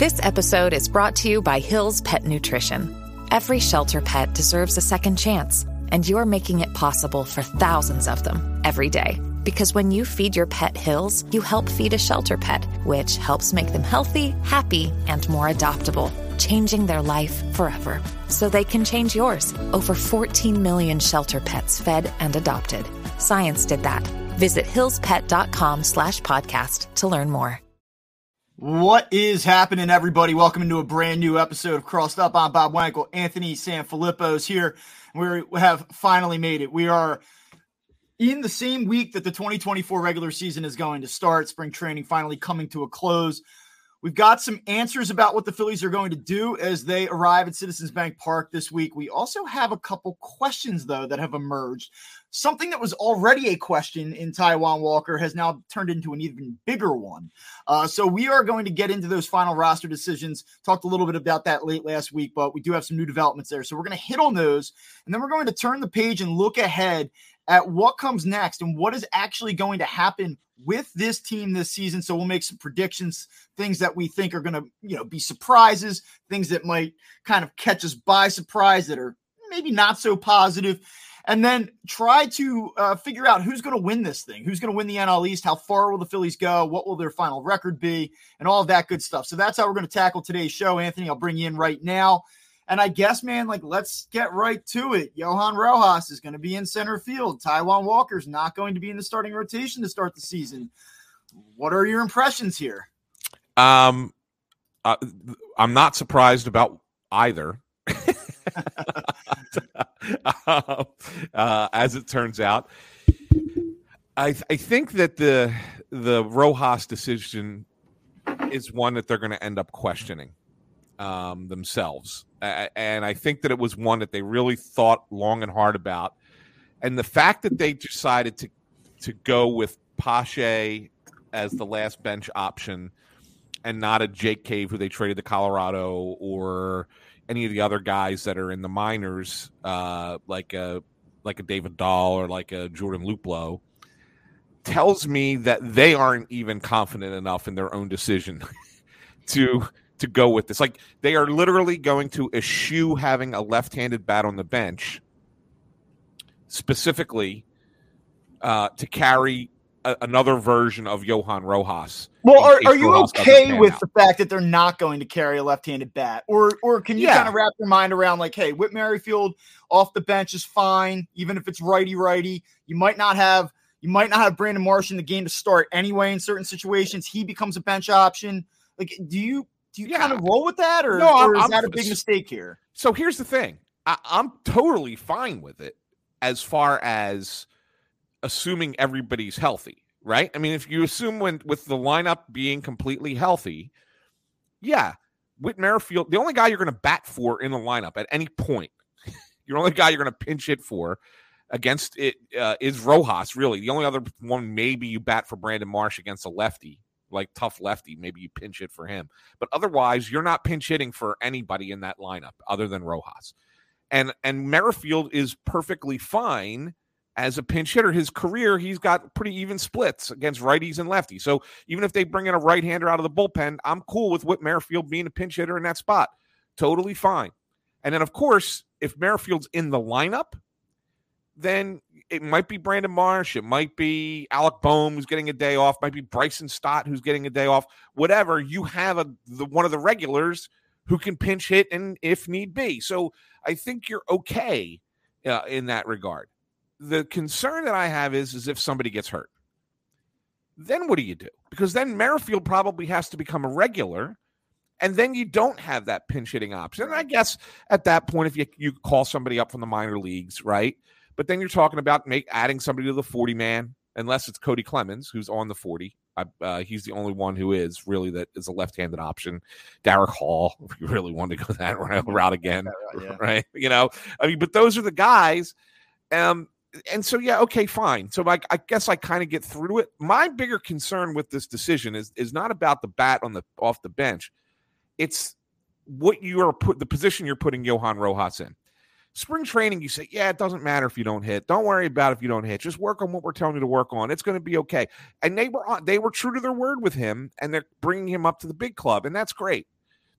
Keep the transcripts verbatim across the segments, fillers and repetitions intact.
This episode is brought to you by Hill's Pet Nutrition. Every shelter pet deserves a second chance, and you're making it possible for thousands of them every day. Because when you feed your pet Hill's, you help feed a shelter pet, which helps make them healthy, happy, and more adoptable, changing their life forever. So they can change yours. Over fourteen million shelter pets fed and adopted. Science did that. Visit hillspet.com slash podcast to learn more. What is happening, everybody? Welcome into a brand new episode of Crossed Up. I'm Bob Wankel. Anthony Sanfilippo is here. We have finally made it. We are in the same week that the twenty twenty-four regular season is going to start. Spring training finally coming to a close. We've got some answers about what the Phillies are going to do as they arrive at Citizens Bank Park this week. We also have a couple questions, though, that have emerged. Something that was already a question in Taijuan Walker has now turned into an even bigger one. Uh, so we are going to get into those final roster decisions. Talked a little bit about that late last week, but we do have some new developments there. So we're going to hit on those, and then we're going to turn the page and look ahead at what comes next and what is actually going to happen with this team this season. So we'll make some predictions, things that we think are going to, you know, be surprises, things that might kind of catch us by surprise that are maybe not so positive. And then try to uh, figure out who's going to win this thing, who's going to win the N L East, how far will the Phillies go, what will their final record be, and all of that good stuff. So that's how we're going to tackle today's show. Anthony, I'll bring you in right now. And I guess, man, like, let's get right to it. Johan Rojas is going to be in center field. Taijuan Walker's not going to be in the starting rotation to start the season. What are your impressions here? Um, uh, I'm not surprised about either. uh, uh, as it turns out, I, I think that the the Rojas decision is one that they're going to end up questioning um, themselves, uh, and I think that it was one that they really thought long and hard about. And the fact that they decided to to go with Pache as the last bench option and not a Jake Cave who they traded to Colorado or any of the other guys that are in the minors, uh, like a like a David Dahl or like a Jordan Luplow, tells me that they aren't even confident enough in their own decision to to go with this. Like, they are literally going to eschew having a left-handed bat on the bench specifically uh, to carry a, another version of Johan Rojas. Well, are, are you okay with out. the fact that they're not going to carry a left-handed bat? Or or can you yeah. kind of wrap your mind around, like, hey, Whit Merrifield off the bench is fine, even if it's righty-righty. You might not have you might not have Brandon Marsh in the game to start anyway in certain situations. He becomes a bench option. Like, do you do you yeah. kind of roll with that, or, no, or is I'm, that a big mistake here? So here's the thing. I, I'm totally fine with it as far as assuming everybody's healthy. Right? I mean, if you assume when with the lineup being completely healthy, yeah, Whit Merrifield, the only guy you're going to bat for in the lineup at any point, your only guy you're going to pinch hit for against it uh, is Rojas, really. The only other one maybe you bat for Brandon Marsh against a lefty, like tough lefty, maybe you pinch hit for him. But otherwise, you're not pinch hitting for anybody in that lineup other than Rojas. And, and Merrifield is perfectly fine as a pinch hitter. His career, he's got pretty even splits against righties and lefties. So even if they bring in a right-hander out of the bullpen, I'm cool with Whit Merrifield being a pinch hitter in that spot. Totally fine. And then, of course, if Merrifield's in the lineup, then it might be Brandon Marsh. It might be Alec Boehm, who's getting a day off. Might be Bryson Stott, who's getting a day off. Whatever. You have a the, one of the regulars who can pinch hit and if need be. So I think you're okay uh, in that regard. The concern that I have is, is if somebody gets hurt, then what do you do? Because then Merrifield probably has to become a regular, and then you don't have that pinch hitting option. And I guess at that point, if you, you call somebody up from the minor leagues, right? But then you're talking about make adding somebody to the forty man, unless it's Cody Clemens, who's on the forty. I, uh, he's the only one who is really that is a left-handed option. Derek Hall, if you really want to go that route again, yeah. right? You know, I mean, but those are the guys. Um, And so, yeah, okay, fine. So I, I guess I kind of get through it. My bigger concern with this decision is is not about the bat on the off the bench. It's what you are put the position you're putting Johan Rojas in. Spring training, you say, yeah, it doesn't matter if you don't hit. Don't worry about if you don't hit. Just work on what we're telling you to work on. It's going to be okay. And they were on, they were true to their word with him, and they're bringing him up to the big club, and that's great.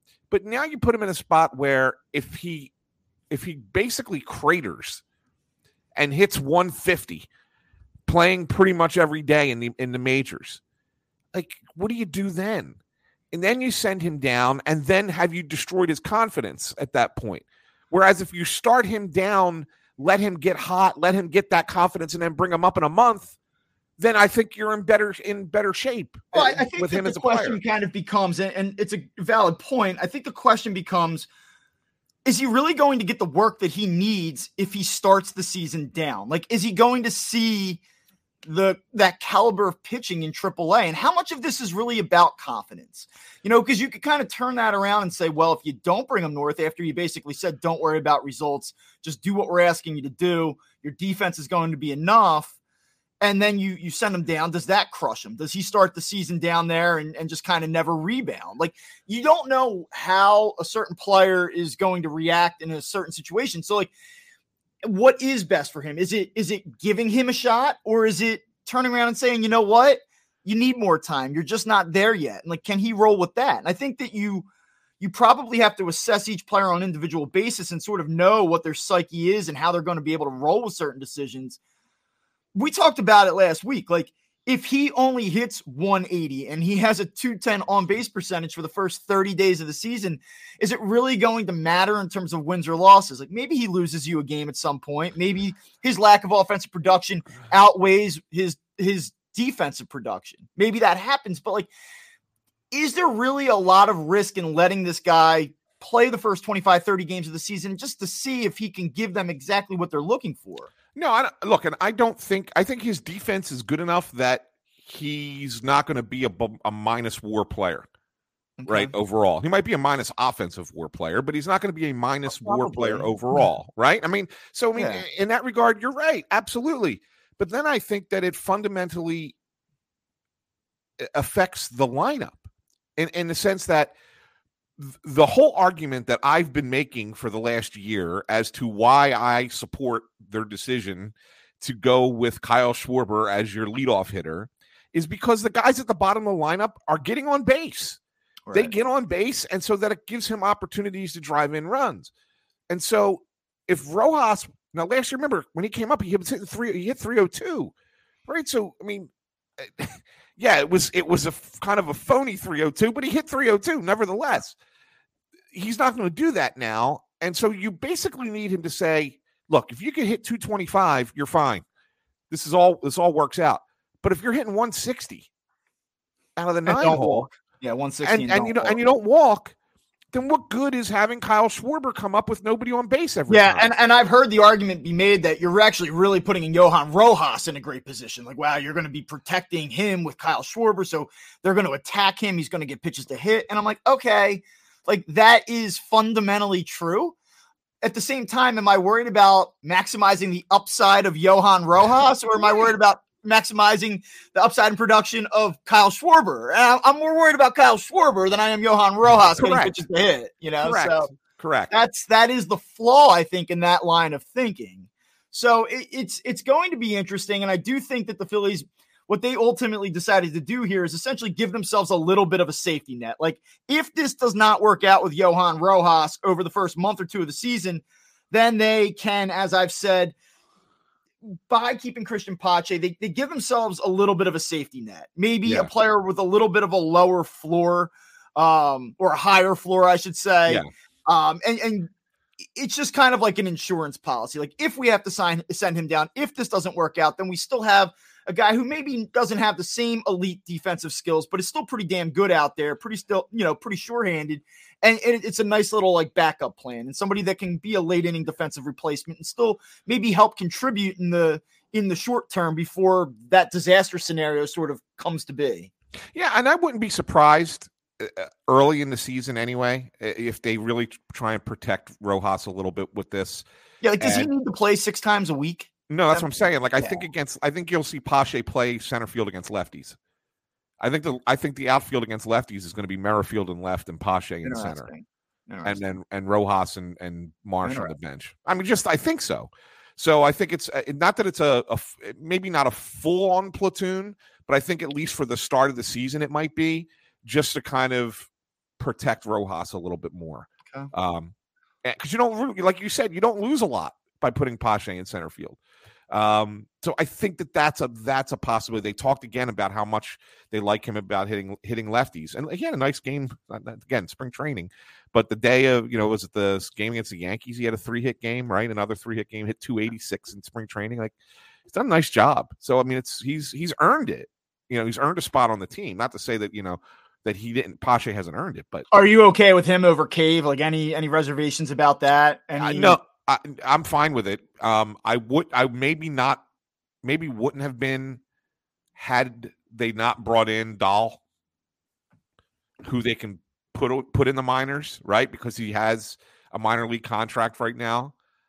But now you put him in a spot where if he if he basically craters and hits one fifty, playing pretty much every day in the in the majors, like, what do you do then? And then you send him down, and then have you destroyed his confidence at that point? Whereas if you start him down, let him get hot, let him get that confidence, and then bring him up in a month, then I think you're in better in better shape. Well, I think with him the as a question player. kind of becomes, and, and it's a valid point. I think the question becomes, is he really going to get the work that he needs if he starts the season down? Like, is he going to see the that caliber of pitching in triple A? And how much of this is really about confidence? You know, because you could kind of turn that around and say, well, if you don't bring him north after you basically said, don't worry about results, just do what we're asking you to do, your defense is going to be enough. And then you you send him down. Does that crush him? Does he start the season down there and, and just kind of never rebound? Like, you don't know how a certain player is going to react in a certain situation. So, like, what is best for him? Is it is it giving him a shot, or is it turning around and saying, you know what, you need more time, you're just not there yet? And like, can he roll with that? And I think that you you probably have to assess each player on an individual basis and sort of know what their psyche is and how they're going to be able to roll with certain decisions. We talked about it last week. Like, if he only hits one eighty and he has a two ten on base percentage for the first thirty days of the season, is it really going to matter in terms of wins or losses? Like, maybe he loses you a game at some point. Maybe his lack of offensive production outweighs his, his defensive production. Maybe that happens, but like, is there really a lot of risk in letting this guy play the first twenty-five, thirty games of the season just to see if he can give them exactly what they're looking for? No, I don't, look, and I don't think I think his defense is good enough that he's not going to be a, a minus WAR player, okay, right? Overall, he might be a minus offensive WAR player, but he's not going to be a minus oh, WAR player overall, right? I mean, so I mean, yeah. in that regard, you're right, absolutely. But then I think that it fundamentally affects the lineup in in the sense that the whole argument that I've been making for the last year as to why I support their decision to go with Kyle Schwarber as your leadoff hitter is because the guys at the bottom of the lineup are getting on base. Right. They get on base, and so that it gives him opportunities to drive in runs. And so if Rojas, now last year, remember when he came up, he was hitting three, he hit three oh two, right? So, I mean, yeah, it was it was a kind of a phony three oh two, but he hit three oh two nevertheless. He's not going to do that now. And so you basically need him to say, look, if you can hit two twenty-five, you're fine. This is all this all works out. But if you're hitting one sixty out of the nine hole, walk. yeah, one sixty, and, and, and you know, and you don't walk, then what good is having Kyle Schwarber come up with nobody on base every yeah, time? and, and I've heard the argument be made that you're actually really putting in Johan Rojas in a great position. Like, wow, you're going to be protecting him with Kyle Schwarber, so they're going to attack him. He's going to get pitches to hit. And I'm like, okay, like that is fundamentally true. At the same time, am I worried about maximizing the upside of Johan Rojas, or am I worried about maximizing the upside in production of Kyle Schwarber? And I'm more worried about Kyle Schwarber than I am Johan Rojas getting pitches to hit, you know? Correct. So Correct. That's, that is the flaw, I think, in that line of thinking. So it, it's, it's going to be interesting. And I do think that the Phillies, what they ultimately decided to do here is essentially give themselves a little bit of a safety net. Like, if this does not work out with Johan Rojas over the first month or two of the season, then they can, as I've said, by keeping Christian Pache, they, they give themselves a little bit of a safety net. Maybe yeah. a player with a little bit of a lower floor, um, or a higher floor, I should say. Yeah. Um, and, and it's just kind of like an insurance policy. Like, if we have to sign, send him down, if this doesn't work out, then we still have a guy who maybe doesn't have the same elite defensive skills, but is still pretty damn good out there, pretty still, you know, pretty sure-handed. And it, it's a nice little like backup plan, and somebody that can be a late inning defensive replacement and still maybe help contribute in the, in the short term before that disaster scenario sort of comes to be. Yeah. And I wouldn't be surprised early in the season anyway, if they really try and protect Rojas a little bit with this. Yeah. Like, does and, he need to play six times a week? No, that's what I'm saying. Like, I yeah. think against, I think you'll see Pache play center field against lefties. I think the, I think the outfield against lefties is going to be Merrifield in left and Pache in center, and then and Rojas and and Marsh on the bench. I mean, just I think so. So I think it's not that it's a, a maybe not a full on platoon, but I think at least for the start of the season it might be, just to kind of protect Rojas a little bit more. Okay. Um, because you don't, like you said, you don't lose a lot by putting Pache in center field. Um, so I think that that's a that's a possibility. They talked again about how much they like him about hitting hitting lefties, and he had a nice game again, spring training. But the day of, you know, was it the game against the Yankees? He had a three hit game, right? Another three hit game, hit two eighty-six in spring training. Like, he's done a nice job. So I mean, it's he's he's earned it. You know, he's earned a spot on the team. Not to say that, you know, that he didn't, Pache hasn't earned it, but are you okay with him over Cave? Like, any any reservations about that? Any... I, no. I, I'm fine with it. Um, I would, I maybe not, maybe wouldn't have been had they not brought in Dahl, who they can put put in the minors, right? Because he has a minor league contract right now.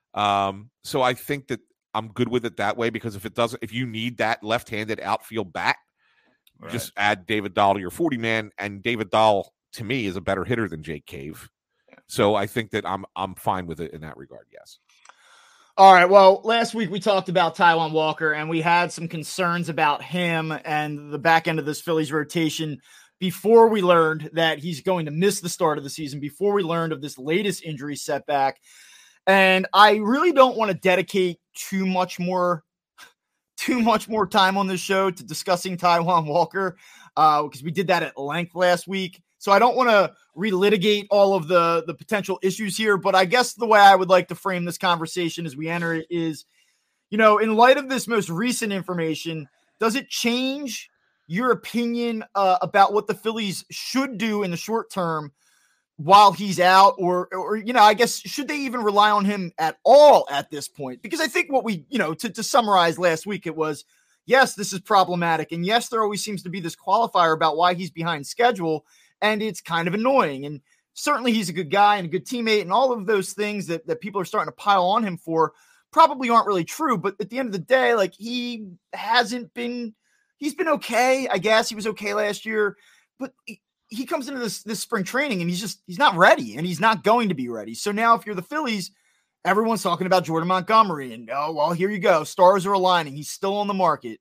Um, so I think that I'm good with it that way, because if it doesn't, if you need that left-handed outfield bat, right, just add David Dahl to your forty man, and David Dahl to me is a better hitter than Jake Cave. So I think that I'm I'm fine with it in that regard, yes. All right. Well, last week we talked about Taijuan Walker, and we had some concerns about him and the back end of this Phillies rotation before we learned that he's going to miss the start of the season, before we learned of this latest injury setback. And I really don't want to dedicate too much more too much more time on this show to discussing Taijuan Walker, uh, because we did that at length last week. So I don't want to relitigate all of the, the potential issues here, but I guess the way I would like to frame this conversation as we enter it is, you know, in light of this most recent information, does it change your opinion uh, about what the Phillies should do in the short term while he's out? Or, or, you know, I guess, should they even rely on him at all at this point? Because I think what we, you know, to, to summarize last week, it was, yes, this is problematic. And yes, there always seems to be this qualifier about why he's behind schedule. And it's kind of annoying. And certainly he's a good guy and a good teammate, and all of those things that, that people are starting to pile on him for probably aren't really true. But at the end of the day, like, he hasn't been, he's been okay. I guess he was okay last year, but he, he comes into this, this spring training and he's just, he's not ready, and he's not going to be ready. So now if you're the Phillies, everyone's talking about Jordan Montgomery, and oh, well, here you go. Stars are aligning. He's still on the market.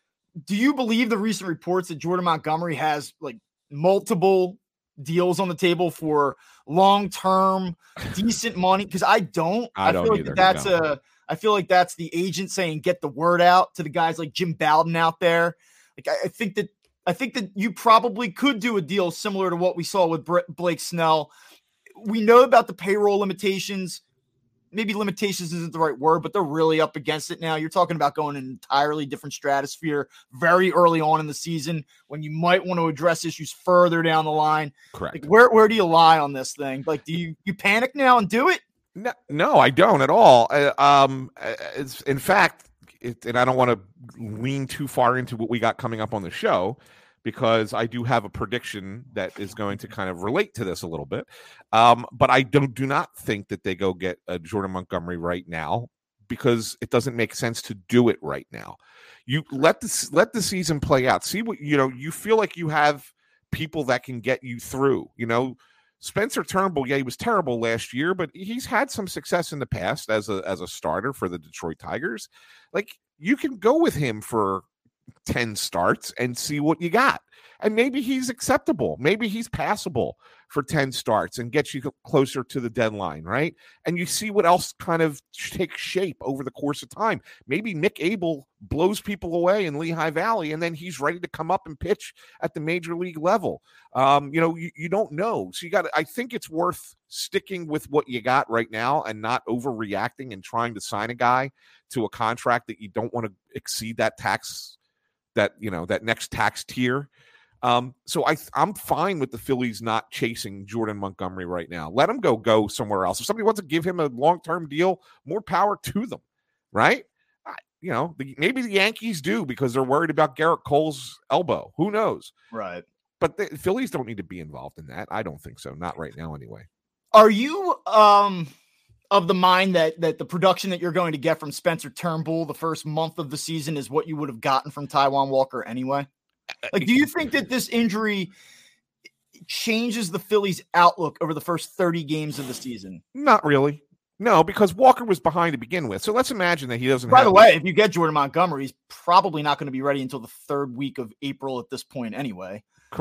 Do you believe the recent reports that Jordan Montgomery has, like, multiple deals on the table for long-term decent money? Because I don't. I, I don't feel like either, that's no. a. I feel like that's the agent saying, get the word out to the guys like Jim Bowden out there. Like, I, I think that I think that you probably could do a deal similar to what we saw with Br- Blake Snell. We know about the payroll limitations. Maybe limitations isn't the right word, but they're really up against it now. You're talking about going in an entirely different stratosphere very early on in the season when you might want to address issues further down the line. Correct. Like, where, where do you lie on this thing? Like, do you, you panic now and do it? No, no, I don't at all. Uh, um, it's in fact, it, and I don't want to lean too far into what we got coming up on the show, because I do have a prediction that is going to kind of relate to this a little bit. Um, but I don't do not think that they go get a Jordan Montgomery right now, because it doesn't make sense to do it right now. You let the let the season play out. See what, you know, you feel like you have people that can get you through. You know, Spencer Turnbull, yeah, he was terrible last year, but he's had some success in the past as a as a starter for the Detroit Tigers. Like, you can go with him for ten starts and see what you got. And maybe he's acceptable. Maybe he's passable for ten starts and gets you closer to the deadline, right? And you see what else kind of takes shape over the course of time. Maybe Nick Abel blows people away in Lehigh Valley, and then he's ready to come up and pitch at the major league level. Um, you know, you, you don't know. So you got to, I think it's worth sticking with what you got right now and not overreacting and trying to sign a guy to a contract that you don't want to exceed that tax, that, you know, that next tax tier. Um, so I, I'm fine with the Phillies not chasing Jordan Montgomery right now. Let him go, go somewhere else. If somebody wants to give him a long-term deal, more power to them, right? I, you know, the, maybe the Yankees do because they're worried about Garrett Cole's elbow. Who knows? Right. But the Phillies don't need to be involved in that. I don't think so. Not right now, anyway. Are you um of the mind that that the production that you're going to get from Spencer Turnbull the first month of the season is what you would have gotten from Taijuan Walker anyway? Like, do you think that this injury changes the Phillies' outlook over the first thirty games of the season? Not really. No, because Walker was behind to begin with. So let's imagine that he doesn't. By have the way, if you get Jordan Montgomery, he's probably not going to be ready until the third week of April at this point anyway.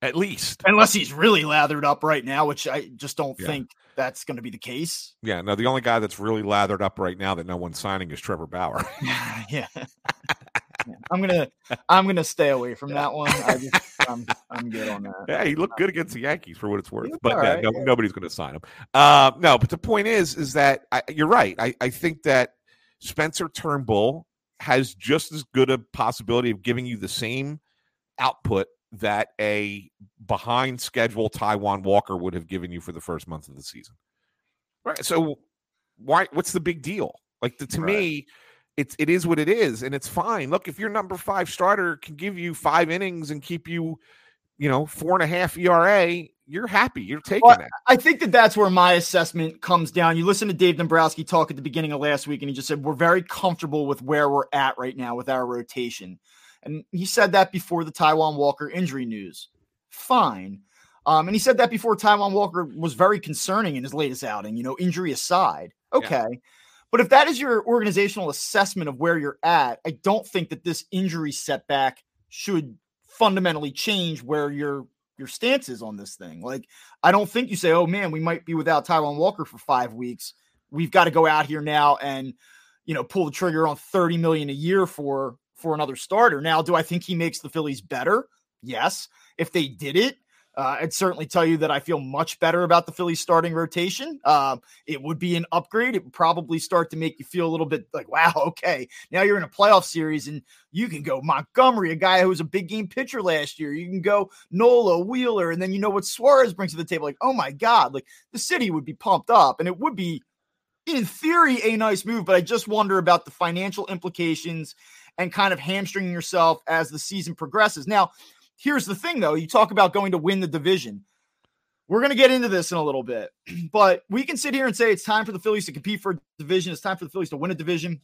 At least. Unless he's really lathered up right now, which I just don't Yeah. think that's going to be the case. Yeah, no, the only guy that's really lathered up right now that no one's signing is Trevor Bauer. yeah. yeah. I'm gonna I'm gonna stay away from that one. I just I'm I'm good on that. Yeah, he looked good against the Yankees for what it's worth, He looked but all yeah, right, no, yeah. nobody's going to sign him. Uh, no, but the point is, is that I, you're right. I, I think that Spencer Turnbull has just as good a possibility of giving you the same output that a behind schedule Taijuan Walker would have given you for the first month of the season. Right. So why, what's the big deal? Like the, to Right. me, it's, it is what it is. And it's fine. Look, if your number five starter can give you five innings and keep you, you know, four and a half E R A, you're happy. You're taking Well, that. I think that that's where my assessment comes down. You listen to Dave Dombrowski talk at the beginning of last week, and he just said, we're very comfortable with where we're at right now with our rotation. And he said that before the Taijuan Walker injury news. Fine. Um, and he said that before Taijuan Walker was very concerning in his latest outing, you know, injury aside. Okay. Yeah. But if that is your organizational assessment of where you're at, I don't think that this injury setback should fundamentally change where your your stance is on this thing. Like, I don't think you say, oh man, we might be without Taijuan Walker for five weeks. We've got to go out here now and, you know, pull the trigger on thirty million dollars a year for, for another starter. Now, do I think he makes the Phillies better? Yes. If they did it, Uh, I'd certainly tell you that I feel much better about the Phillies starting rotation. Uh, it would be an upgrade. It would probably start to make you feel a little bit like, wow, okay, now you're in a playoff series and you can go Montgomery, a guy who was a big game pitcher last year. You can go Nola, Wheeler, and then you know what Suarez brings to the table. Like, oh my God, like the city would be pumped up, and it would be, in theory, a nice move, but I just wonder about the financial implications and kind of hamstringing yourself as the season progresses. Now, here's the thing, though. You talk about going to win the division. We're going to get into this in a little bit, but we can sit here and say it's time for the Phillies to compete for a division. It's time for the Phillies to win a division.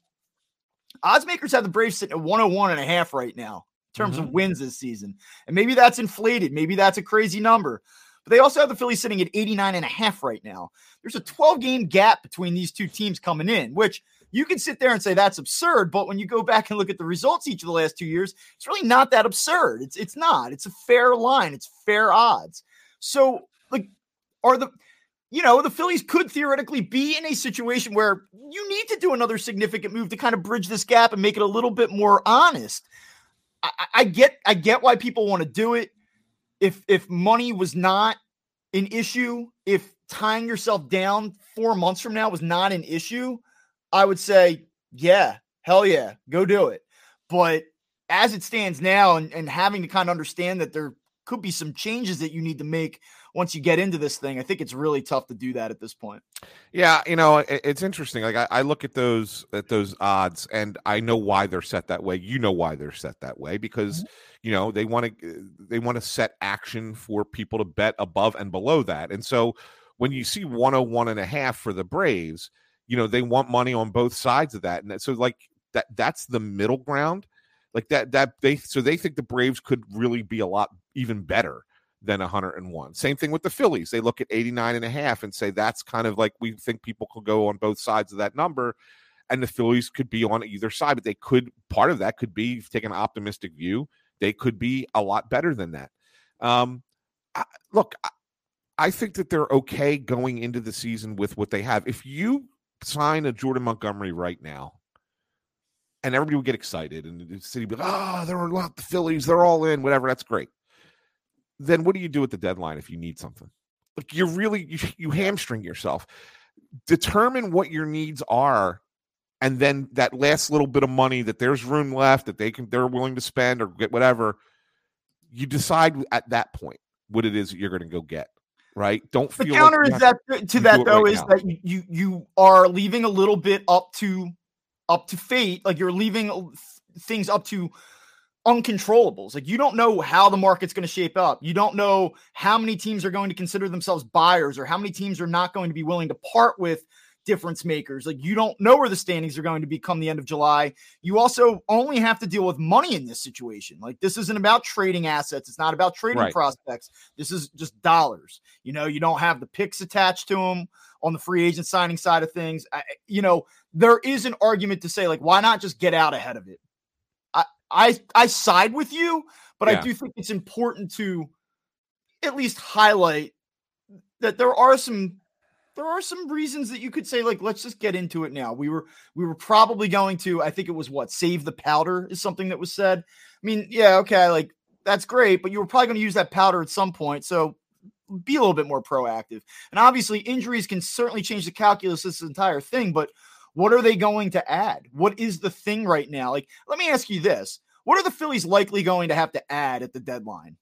Odds makers have the Braves sitting at one oh one and a half right now in terms mm-hmm. of wins this season. And maybe that's inflated. Maybe that's a crazy number. But they also have the Phillies sitting at eighty-nine and a half right now. There's a twelve-game gap between these two teams coming in, which you can sit there and say that's absurd, but when you go back and look at the results each of the last two years, it's really not that absurd. It's it's not. It's a fair line. It's fair odds. So, like, are the, you know, the Phillies could theoretically be in a situation where you need to do another significant move to kind of bridge this gap and make it a little bit more honest. I, I get, I get why people want to do it. If if money was not an issue, if tying yourself down four months from now was not an issue, I would say, yeah, hell yeah, go do it. But as it stands now and, and having to kind of understand that there could be some changes that you need to make once you get into this thing, I think it's really tough to do that at this point. Yeah, you know, it, it's interesting. Like I, I look at those at those odds and I know why they're set that way. You know why they're set that way because, mm-hmm. you know, they want to they want to set action for people to bet above and below that. And so when you see one oh one and a half for the Braves, you know, they want money on both sides of that. And so like that, that's the middle ground like that, that they, so they think the Braves could really be a lot even better than one hundred and one. Same thing with the Phillies. They look at eighty-nine and a half and say, that's kind of like, we think people could go on both sides of that number. And the Phillies could be on either side, but they could, part of that could be, if you take an optimistic view, they could be a lot better than that. Um, I, look, I, I think that they're okay going into the season with what they have. If you sign a Jordan Montgomery right now, and everybody would get excited, and the city would be like, oh, there are a lot of the Phillies, they're all in, whatever, that's great. Then what do you do at the deadline if you need something? Like you're really, you, you hamstring yourself. Determine what your needs are, and then that last little bit of money that there's room left that they can, they're willing to spend or get whatever, you decide at that point what it is that you're going to go get. Right? Don't the feel counter like is that to that though right is now. that you you are leaving a little bit up to up to fate. Like you're leaving things up to uncontrollables. Like you don't know how the market's going to shape up. You don't know how many teams are going to consider themselves buyers or how many teams are not going to be willing to part with difference makers. Like you don't know where the standings are going to be come the end of July. You also only have to deal with money in this situation. Like this isn't about trading assets. It's not about trading right. prospects. This is just dollars. You know, you don't have the picks attached to them on the free agent signing side of things. I, you know, there is an argument to say like, why not just get out ahead of it? I, I, I side with you, but yeah. I do think it's important to at least highlight that there are some there are some reasons that you could say, like, let's just get into it now. We were we were probably going to, I think it was what, save the powder is something that was said. I mean, yeah, okay, like that's great, but you were probably going to use that powder at some point. So be a little bit more proactive. And obviously injuries can certainly change the calculus of this entire thing, but what are they going to add? What is the thing right now? Like, let me ask you this. What are the Phillies likely going to have to add at the deadline?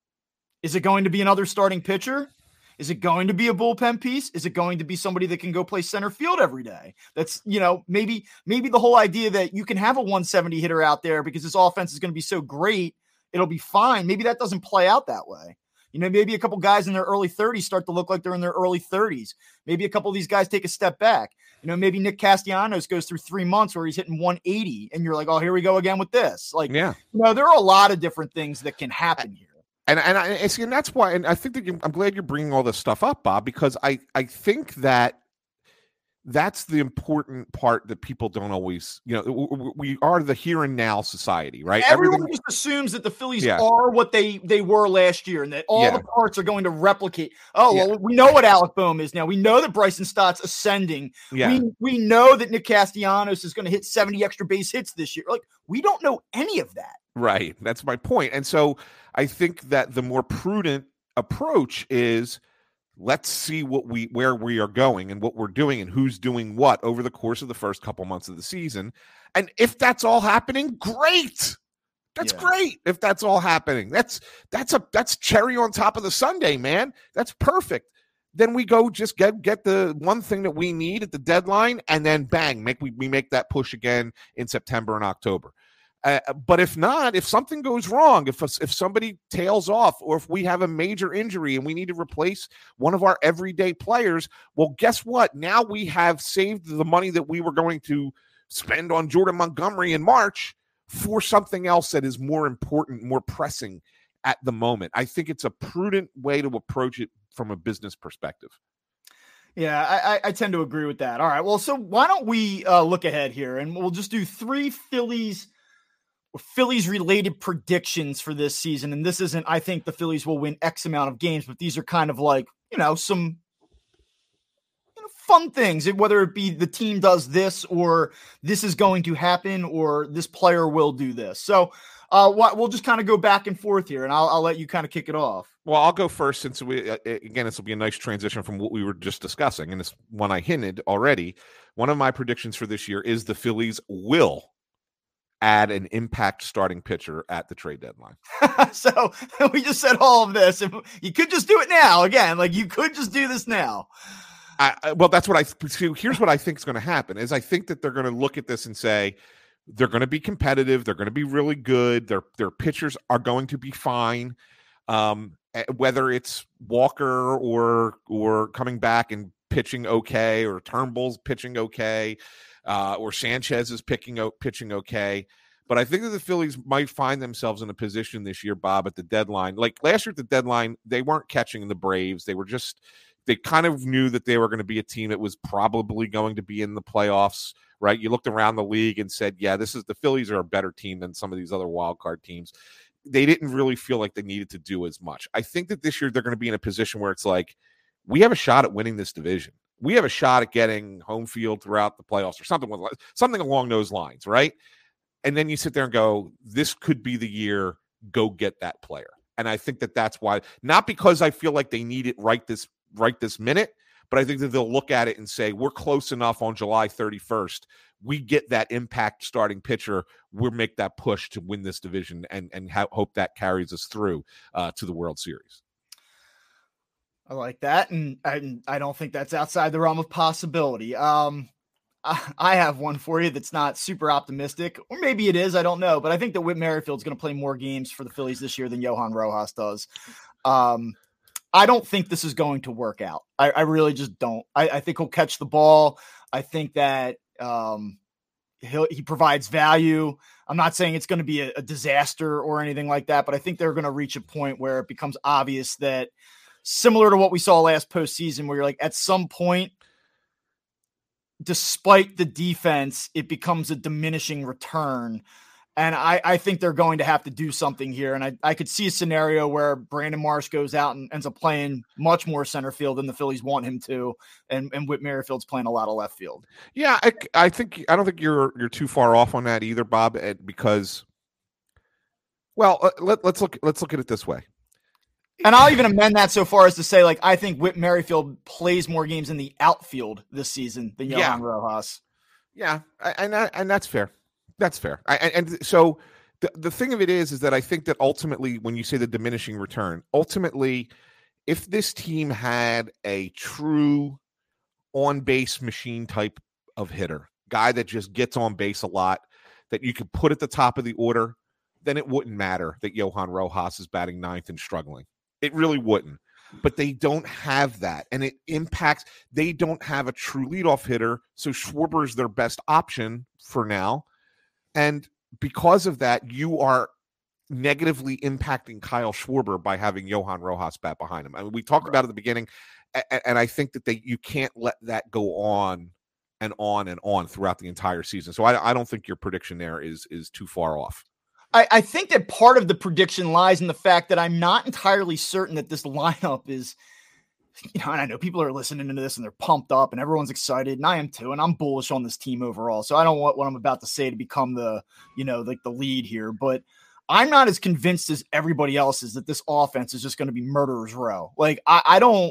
Is it going to be another starting pitcher? Is it going to be a bullpen piece? Is it going to be somebody that can go play center field every day? That's, you know, maybe, maybe the whole idea that you can have a one seventy hitter out there because this offense is going to be so great, it'll be fine. Maybe that doesn't play out that way. You know, maybe a couple guys in their early thirties start to look like they're in their early thirties. Maybe a couple of these guys take a step back. You know, maybe Nick Castellanos goes through three months where he's hitting one eighty and you're like, oh, here we go again with this. Like, yeah, you know, there are a lot of different things that can happen here. And and I and see, and that's why, and I think that you, I'm glad you're bringing all this stuff up, Bob, because I I think that that's the important part that people don't always, you know, we are the here and now society, right? Everyone Everything, just assumes that the Phillies yeah. are what they they were last year and that all yeah. the parts are going to replicate. Oh, yeah. well, we know what Alec Boehm is now. We know that Bryson Stott's ascending. Yeah. We we know that Nick Castellanos is going to hit seventy extra base hits this year. Like, we don't know any of that. Right. That's my point. And so I think that the more prudent approach is, let's see what we where we are going and what we're doing and who's doing what over the course of the first couple months of the season. And if that's all happening, great. That's yeah. great. If that's all happening, that's that's a that's cherry on top of the sundae, man. That's perfect. Then we go just get get the one thing that we need at the deadline, and then bang, make we, we make that push again in September and October. Uh, but if not, if something goes wrong, if if somebody tails off, or if we have a major injury and we need to replace one of our everyday players, well, guess what? Now we have saved the money that we were going to spend on Jordan Montgomery in March for something else that is more important, more pressing at the moment. I think it's a prudent way to approach it from a business perspective. Yeah, I, I tend to agree with that. All right, well, so why don't we uh, look ahead here, and we'll just do three Phillies Phillies related predictions for this season. And this isn't, I think the Phillies will win X amount of games, but these are kind of like, you know, some you know, fun things, whether it be the team does this or this is going to happen or this player will do this. So uh, we'll just kind of go back and forth here and I'll, I'll let you kind of kick it off. Well, I'll go first since we, uh, again, this will be a nice transition from what we were just discussing. And it's one I hinted already. One of my predictions for this year is the Phillies will add an impact starting pitcher at the trade deadline. So we just said all of this. If you could just do it now again, like you could just do this now. I, I, well, that's what I see. Here's what I think is going to happen is I think that they're going to look at this and say, they're going to be competitive. They're going to be really good. Their, their pitchers are going to be fine. Um, whether it's Walker or, or coming back and pitching okay, or Turnbull's pitching okay, Uh, or Sanchez is picking out pitching okay. But I think that the Phillies might find themselves in a position this year, Bob, at the deadline. Like last year at the deadline, they weren't catching the Braves. They were just, they kind of knew that they were going to be a team that was probably going to be in the playoffs, right? You looked around the league and said, yeah, this is the Phillies are a better team than some of these other wild card teams. They didn't really feel like they needed to do as much. I think that this year they're going to be in a position where it's like, we have a shot at winning this division. We have a shot at getting home field throughout the playoffs or something with something along those lines, right? And then you sit there and go, this could be the year, go get that player. And I think that that's why, not because I feel like they need it right this right this minute, but I think that they'll look at it and say, we're close enough on July thirty-first. We get that impact starting pitcher. We'll make that push to win this division and, and ha- hope that carries us through uh, to the World Series. I like that, and I, I don't think that's outside the realm of possibility. Um, I, I have one for you that's not super optimistic, or maybe it is, I don't know, but I think that Whit Merrifield's going to play more games for the Phillies this year than Johan Rojas does. Um, I don't think this is going to work out. I, I really just don't. I, I think he'll catch the ball. I think that um, he'll, he provides value. I'm not saying it's going to be a, a disaster or anything like that, but I think they're going to reach a point where it becomes obvious that, similar to what we saw last postseason, where you're like, at some point, despite the defense, it becomes a diminishing return. And I, I think they're going to have to do something here. And I, I could see a scenario where Brandon Marsh goes out and ends up playing much more center field than the Phillies want him to. And, and Whit Merrifield's playing a lot of left field. Yeah, I, I think I don't think you're you're too far off on that either, Bob, because, well, uh, let, let's look let's look at it this way. And I'll even amend that so far as to say, like, I think Whit Merrifield plays more games in the outfield this season than Johan Yeah. Rojas. Yeah, and and that's fair. That's fair. I, and so the, the thing of it is, is that I think that ultimately when you say the diminishing return, ultimately, if this team had a true on-base machine type of hitter, guy that just gets on base a lot, that you could put at the top of the order, then it wouldn't matter that Johan Rojas is batting ninth and struggling. It really wouldn't. But they don't have that, and it impacts. They don't have a true leadoff hitter, so Schwarber is their best option for now. And because of that, you are negatively impacting Kyle Schwarber by having Johan Rojas bat behind him. I mean, we talked right. about it at the beginning, and I think that they you can't let that go on and on and on throughout the entire season. So I, I don't think your prediction there is is too far off. I, I think that part of the prediction lies in the fact that I'm not entirely certain that this lineup is, you know, and I know people are listening to this and they're pumped up and everyone's excited, and I am too, and I'm bullish on this team overall. So I don't want what I'm about to say to become the, you know, like the lead here, but I'm not as convinced as everybody else is that this offense is just going to be murderer's row. Like I, I don't,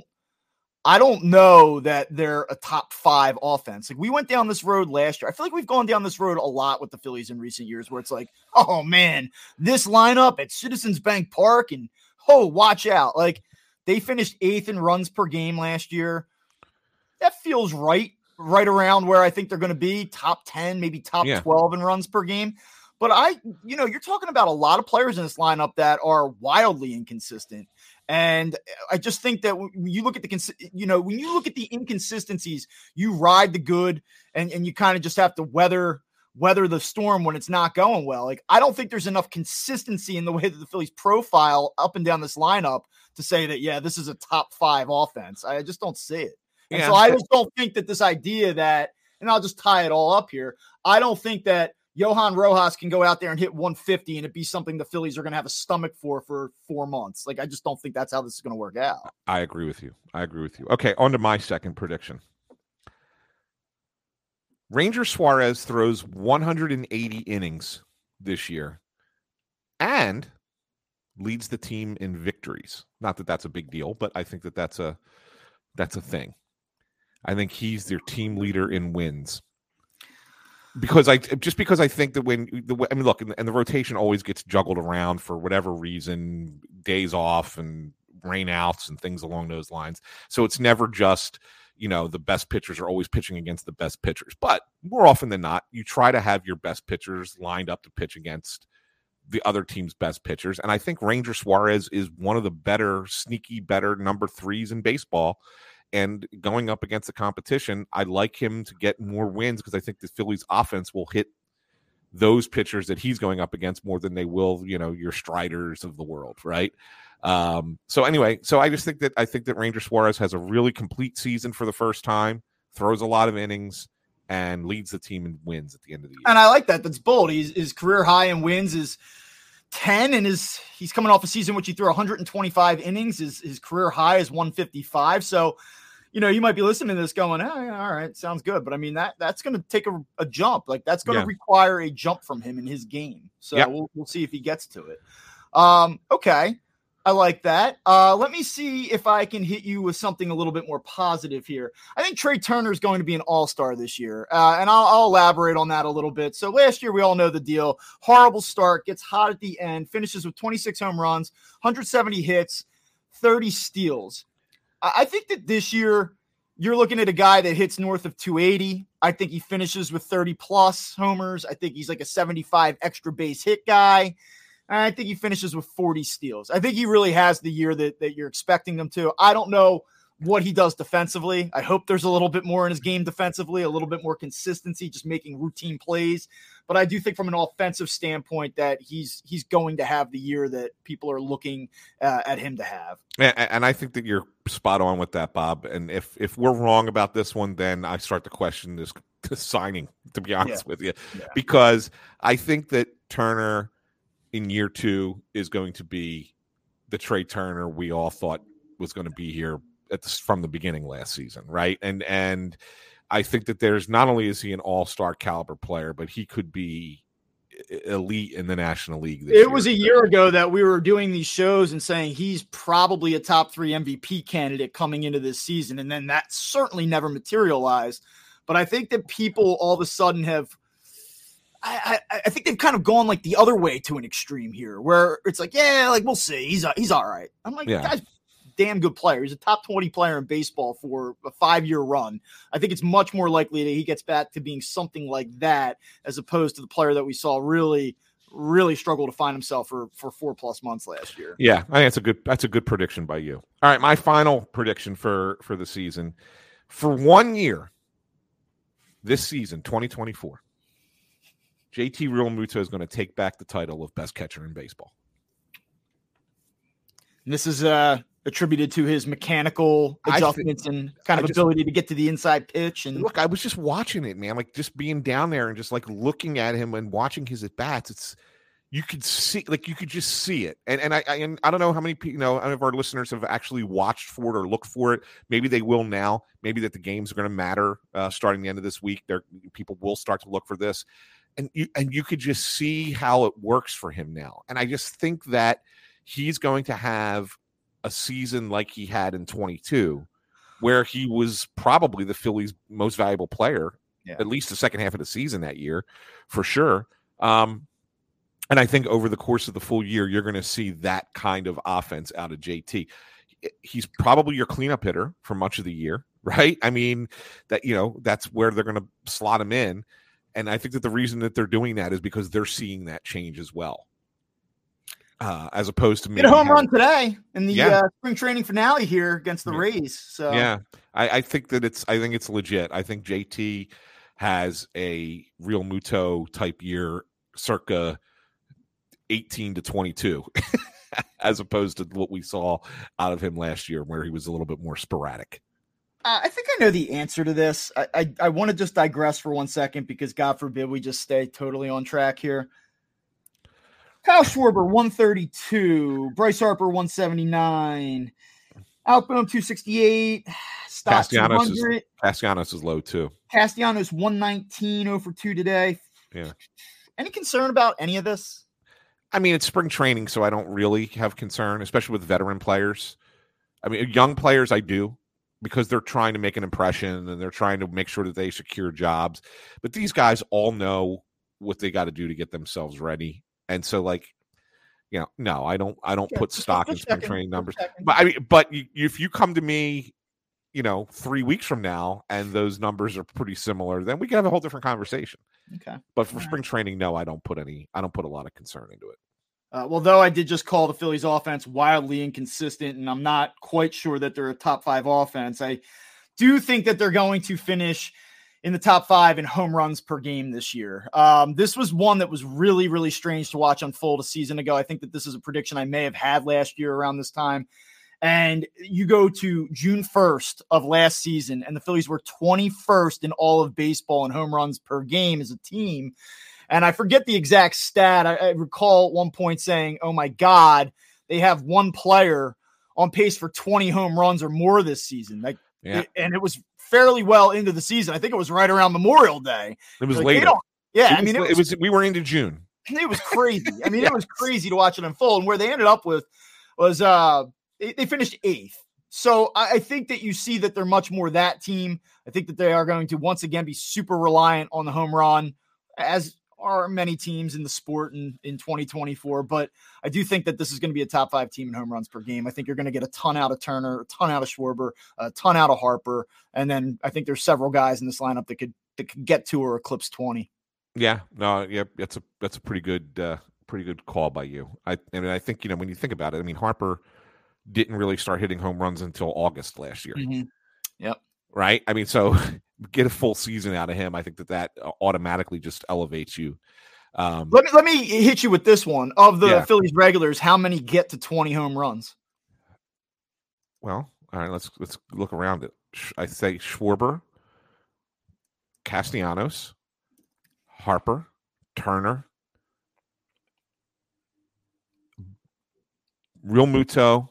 I don't know that they're a top five offense. Like we went down this road last year. I feel like we've gone down this road a lot with the Phillies in recent years where it's like, oh man, this lineup at Citizens Bank Park and oh, watch out. Like they finished eighth in runs per game last year. That feels right, right around where I think they're going to be top ten, maybe top yeah. twelve in runs per game. But I, you know, you're talking about a lot of players in this lineup that are wildly inconsistent. And I just think that when you look at the, you know, when you look at the inconsistencies, you ride the good and, and you kind of just have to weather, weather the storm when it's not going well. Like, I don't think there's enough consistency in the way that the Phillies profile up and down this lineup to say that, yeah, this is a top five offense. I just don't see it. And yeah. so I just don't think that this idea that, and I'll just tie it all up here. I don't think that Johan Rojas can go out there and hit one fifty and it be something the Phillies are going to have a stomach for for four months. Like, I just don't think that's how this is going to work out. I agree with you. I agree with you. Okay, on to my second prediction. Ranger Suarez throws one hundred eighty innings this year and leads the team in victories. Not that that's a big deal, but I think that that's a that's a thing. I think he's their team leader in wins. Because I just because I think that when the I mean look and, and the rotation always gets juggled around for whatever reason, days off and rainouts and things along those lines. So it's never just, you know, the best pitchers are always pitching against the best pitchers. But more often than not, you try to have your best pitchers lined up to pitch against the other team's best pitchers. And I think Ranger Suarez is one of the better, sneaky, better number threes in baseball. And going up against the competition, I like him to get more wins because I think the Phillies offense will hit those pitchers that he's going up against more than they will, you know, your Striders of the world, right? Um, so anyway, so I just think that I think that Ranger Suarez has a really complete season for the first time, throws a lot of innings, and leads the team in wins at the end of the year. And I like that. That's bold. He's, his career high in wins is ten, and his he's coming off a season in which he threw one hundred twenty-five innings. His, his career high is one fifty-five. So, you know, you might be listening to this going, oh, yeah, all right, sounds good. But I mean, that that's going to take a, a jump. Like that's going to yeah. require a jump from him in his game. So yep. we'll, we'll see if he gets to it. Um, okay. I like that. Uh, let me see if I can hit you with something a little bit more positive here. I think Trey Turner is going to be an all-star this year. Uh, and I'll, I'll elaborate on that a little bit. So last year, we all know the deal. Horrible start, gets hot at the end, finishes with twenty-six home runs, one hundred seventy hits, thirty steals. I think that this year you're looking at a guy that hits north of two eighty. I think he finishes with thirty plus homers. I think he's like a seventy-five extra base hit guy. And I think he finishes with forty steals. I think he really has the year that, that you're expecting him to. I don't know what he does defensively. I hope there's a little bit more in his game defensively, a little bit more consistency, just making routine plays. But I do think from an offensive standpoint that he's he's going to have the year that people are looking uh, at him to have. And, and I think that you're spot on with that, Bob. And if if we're wrong about this one, then I start to question this, this signing, to be honest yeah. with you. Yeah. Because I think that Turner in year two is going to be the Trey Turner we all thought was going to be here at the, from the beginning last season, right? And and I think that there's not only is he an all-star caliber player, but he could be elite in the National League this it year. was a year ago that we were doing these shows and saying he's probably a top three M V P candidate coming into this season, and then that certainly never materialized. But I think that people all of a sudden have I, I, I think they've kind of gone like the other way to an extreme here, where it's like, yeah, like we'll see, he's he's all right. I'm like, Yeah. guy's a damn good player. He's a top twenty player in baseball for a five year run. I think it's much more likely that he gets back to being something like that, as opposed to the player that we saw really, really struggle to find himself for for four plus months last year. Yeah, I think that's a good that's a good prediction by you. All right, my final prediction for for the season, for one year, this season, twenty twenty-four. J T Realmuto is going to take back the title of best catcher in baseball. And this is uh, attributed to his mechanical adjustments think, and kind of I ability just, to get to the inside pitch. And look, I was just watching it, man. Like just being down there and just like looking at him and watching his at bats. It's you could see, like you could just see it. And and I, I and I don't know how many people, you know, any of our listeners have actually watched for it or looked for it. Maybe they will now. Maybe that the games are going to matter uh, starting the end of this week. There, people will start to look for this. And you and you could just see how it works for him now. And I just think that he's going to have a season like he had in twenty-two, where he was probably the Phillies' most valuable player, yeah. at least the second half of the season that year, for sure. Um, and I think over the course of the full year, you're going to see that kind of offense out of J T. He's probably your cleanup hitter for much of the year, right? I mean, that you know that's where they're going to slot him in. And I think that the reason that they're doing that is because they're seeing that change as well, uh, as opposed to me. Hit a home run today in the yeah. uh, spring training finale here against the yeah. Rays. So yeah, I, I think that it's. I think it's legit. I think J T has a Realmuto type year, circa eighteen to twenty-two, as opposed to what we saw out of him last year, where he was a little bit more sporadic. Uh, I think I know the answer to this. I, I, I want to just digress for one second because God forbid we just stay totally on track here. Kyle Schwarber, one thirty-two. Bryce Harper, one seventy-nine. Outbound, two sixty-eight. Stott, Castellanos is, Castellanos is low, too. Castellanos, one nineteen, oh for two today. Yeah. Any concern about any of this? I mean, it's spring training, so I don't really have concern, especially with veteran players. I mean, young players, I do. Because they're trying to make an impression and they're trying to make sure that they secure jobs. But these guys all know what they got to do to get themselves ready. And so, like, you know, no, I don't I don't yeah, put stock in spring training numbers. But I mean, but you, if you come to me, you know, three weeks from now and those numbers are pretty similar, then we can have a whole different conversation. Okay. But for all spring right. training, no, I don't put any I don't put a lot of concern into it. Uh, well, though I did just call the Phillies offense wildly inconsistent, and I'm not quite sure that they're a top five offense. I do think that they're going to finish in the top five in home runs per game this year. Um, this was one that was really, really strange to watch unfold a season ago. I think that this is a prediction I may have had last year around this time. And you go to June first of last season, and the Phillies were twenty-first in all of baseball in home runs per game as a team. And I forget the exact stat. I, I recall at one point saying, oh my God, they have one player on pace for twenty home runs or more this season. Like, yeah. it, and it was fairly well into the season. I think it was right around Memorial Day. It was like, later. Yeah. It I mean, was, it was, it was, we were into June. It was crazy. I mean, yes. it was crazy to watch it unfold. And where they ended up with was, uh, they, they finished eighth. So I, I think that you see that they're much more that team. I think that they are going to once again be super reliant on the home run, as are many teams in the sport in, in twenty twenty-four, but I do think that this is going to be a top five team in home runs per game. I think you're going to get a ton out of Turner, a ton out of Schwarber, a ton out of Harper. And then I think there's several guys in this lineup that could, that could get to or eclipse twenty. Yeah, no, yeah, that's a, that's a pretty good, uh, pretty good call by you. I, I mean, I think, you know, when you think about it, I mean, Harper didn't really start hitting home runs until August last year. Mm-hmm. Yep. Right. I mean, so get a full season out of him. I think that that automatically just elevates you. Um, let me let me hit you with this one. Of the yeah. Phillies regulars, how many get to twenty home runs? Well, all right. Let's let's look around it. I say Schwarber, Castellanos, Harper, Turner, Real Muto.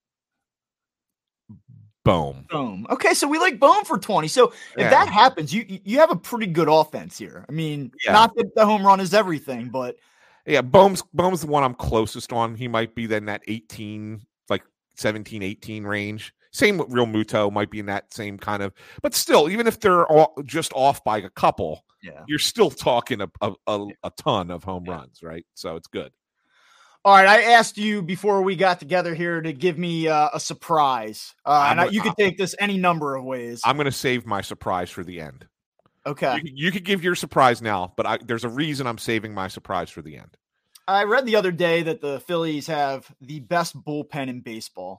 Boom. Boom. Okay, so we like Boom for twenty. So if Yeah. that happens, you you have a pretty good offense here. I mean, Yeah. not that the home run is everything, but Yeah, Bohm's Bohm's the one I'm closest on. He might be then that eighteen, like seventeen, eighteen range. Same with Real Muto, might be in that same kind of, but still, even if they're all just off by a couple, yeah. you're still talking a a, a, a ton of home runs, right? So it's good. All right, I asked you before we got together here to give me uh, a surprise, uh, and I, you could take this any number of ways. I'm going to save my surprise for the end. Okay. You, you could give your surprise now, but I, there's a reason I'm saving my surprise for the end. I read the other day that the Phillies have the best bullpen in baseball.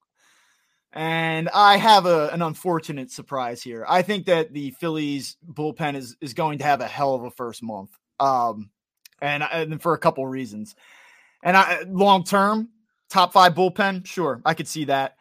And I have a, an unfortunate surprise here. I think that the Phillies bullpen is, is going to have a hell of a first month. Um, and, and for a couple reasons. And I, long-term, top five bullpen, sure, I could see that.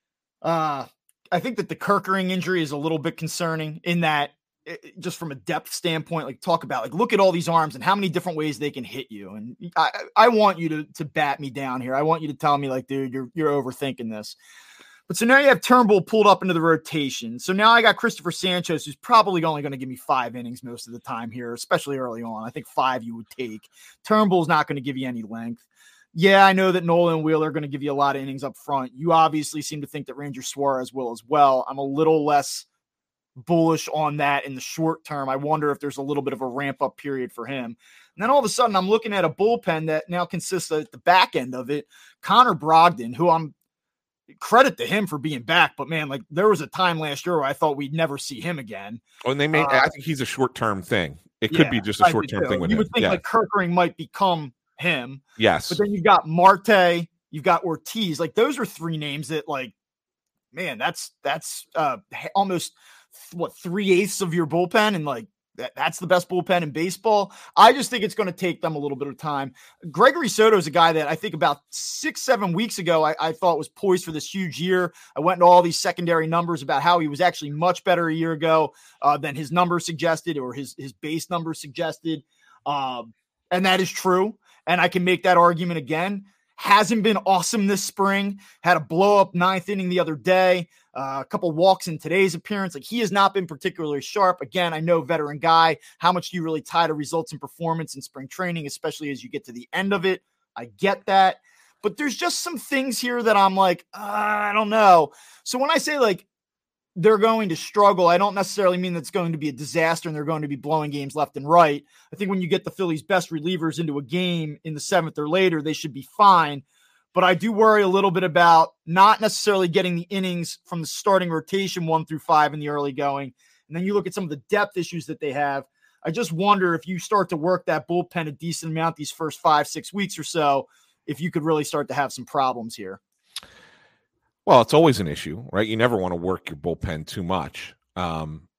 Uh, I think that the Kerkering injury is a little bit concerning in that it, just from a depth standpoint, like talk about, like, look at all these arms and how many different ways they can hit you. And I, I want you to, to bat me down here. I want you to tell me, like, dude, you're, you're overthinking this. But so now you have Turnbull pulled up into the rotation. So now I got Christopher Sanchez, who's probably only going to give me five innings most of the time here, especially early on. I think five you would take. Turnbull's not going to give you any length. Yeah, I know that Nola and Wheeler are going to give you a lot of innings up front. You obviously seem to think that Ranger Suarez will as well. I'm a little less bullish on that in the short term. I wonder if there's a little bit of a ramp-up period for him. And then all of a sudden, I'm looking at a bullpen that now consists of, at the back end of it, Connor Brogdon, who I'm credit to him for being back, but man, like there was a time last year where I thought we'd never see him again. Oh, and they may, uh, I think he's a short-term thing. It could yeah, be just a short-term thing with you him. would think yeah. like Kerkering might become him. Yes. But then you've got Marte, you've got Ortiz. Like those are three names that like, man, that's, that's uh almost what three eighths of your bullpen. And like, That, that's the best bullpen in baseball. I just think it's going to take them a little bit of time. Gregory Soto is a guy that I think about six, seven weeks ago, I, I thought was poised for this huge year. I went into all these secondary numbers about how he was actually much better a year ago uh, than his numbers suggested or his, his base numbers suggested. Um, and that is true. And I can make that argument again. Hasn't been awesome this spring. Had a blow up ninth inning the other day. Uh, a couple walks in today's appearance. Like he has not been particularly sharp. Again, I know veteran guy. How much do you really tie to results in performance in spring training, especially as you get to the end of it? I get that. But there's just some things here that I'm like, uh, I don't know. So when I say like they're going to struggle, I don't necessarily mean that's going to be a disaster and they're going to be blowing games left and right. I think when you get the Phillies' best relievers into a game in the seventh or later, they should be fine. But I do worry a little bit about not necessarily getting the innings from the starting rotation one through five in the early going. And then you look at some of the depth issues that they have. I just wonder if you start to work that bullpen a decent amount these first five, six weeks or so, if you could really start to have some problems here. Well, it's always an issue, right? You never want to work your bullpen too much. Um,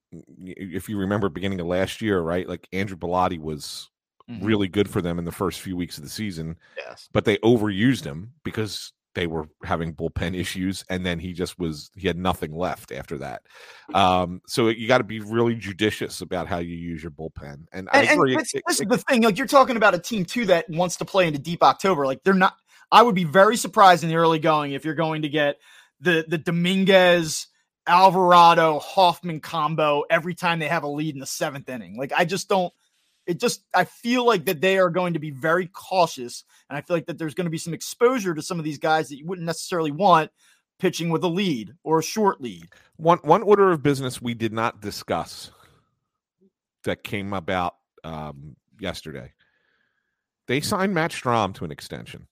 if you remember beginning of last year, right? Like Andrew Bellotti was mm-hmm. really good for them in the first few weeks of the season, yes. but they overused him because they were having bullpen issues. And then he just was, he had nothing left after that. Um, so you got to be really judicious about how you use your bullpen. And, and, I agree. and this, it, this it, is the thing, like you're talking about a team too, that wants to play into deep October. Like they're not, I would be very surprised in the early going if you're going to get the the Dominguez, Alvarado, Hoffman combo every time they have a lead in the seventh inning. Like I just don't, it just, I feel like that they are going to be very cautious. And I feel like that there's going to be some exposure to some of these guys that you wouldn't necessarily want pitching with a lead or a short lead. One, one order of business we did not discuss that came about um, yesterday. They signed Matt Strahm to an extension.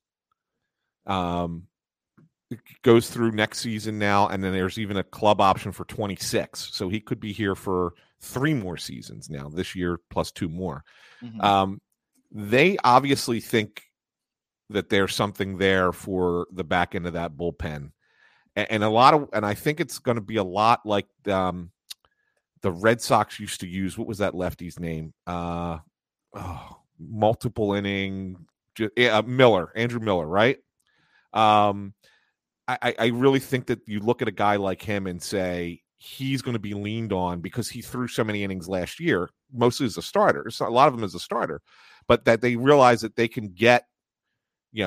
Um, it goes through next season now, and then there's even a club option for twenty-six. So he could be here for three more seasons now, this year plus two more. Mm-hmm. Um, they obviously think that there's something there for the back end of that bullpen. And, and a lot of, and I think it's going to be a lot like um, the Red Sox used to use. What was that lefty's name? Uh, oh, multiple inning, just, uh, Miller, Andrew Miller, right? Um, I, I really think that you look at a guy like him and say he's going to be leaned on because he threw so many innings last year, mostly as a starter. So a lot of them as a starter, but that they realize that they can get, you know,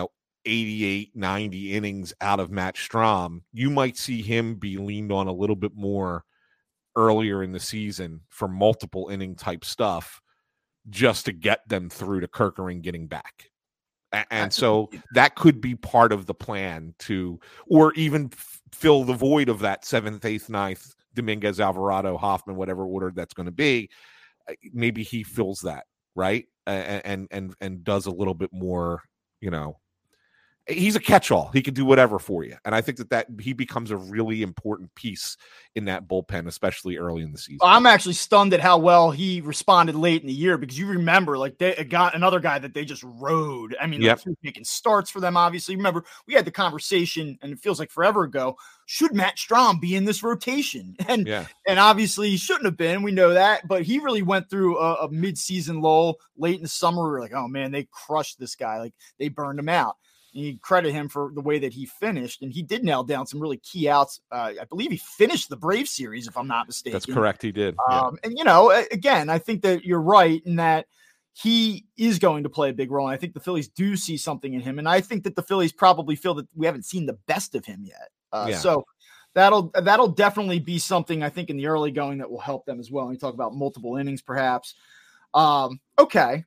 eighty-eight, ninety innings out of Matt Strahm, you might see him be leaned on a little bit more earlier in the season for multiple inning type stuff just to get them through to Kerkering getting back. And so that could be part of the plan to, or even f- fill the void of that seventh, eighth, ninth, Dominguez, Alvarado, Hoffman, whatever order that's going to be. Maybe he fills that, right? And, and, and, and does a little bit more, you know, he's a catch-all. He can do whatever for you. And I think that, that he becomes a really important piece in that bullpen, especially early in the season. I'm actually stunned at how well he responded late in the year, because you remember, like, they got another guy that they just rode. I mean, yep. he was making starts for them, obviously. Remember, we had the conversation, and it feels like forever ago, should Matt Strahm be in this rotation? And yeah. and obviously he shouldn't have been. We know that. But he really went through a, a mid-season lull late in the summer. We were like, oh, man, they crushed this guy. Like, they burned him out. You credit him for the way that he finished, and he did nail down some really key outs. Uh, I believe he finished the Brave series, if I'm not mistaken. That's correct. He did. Um, yeah. And, you know, again, I think that you're right in that he is going to play a big role. And I think the Phillies do see something in him. And I think that the Phillies probably feel that we haven't seen the best of him yet. Uh, yeah. So that'll, that'll definitely be something, I think, in the early going that will help them as well. And you talk about multiple innings, perhaps. Um, okay.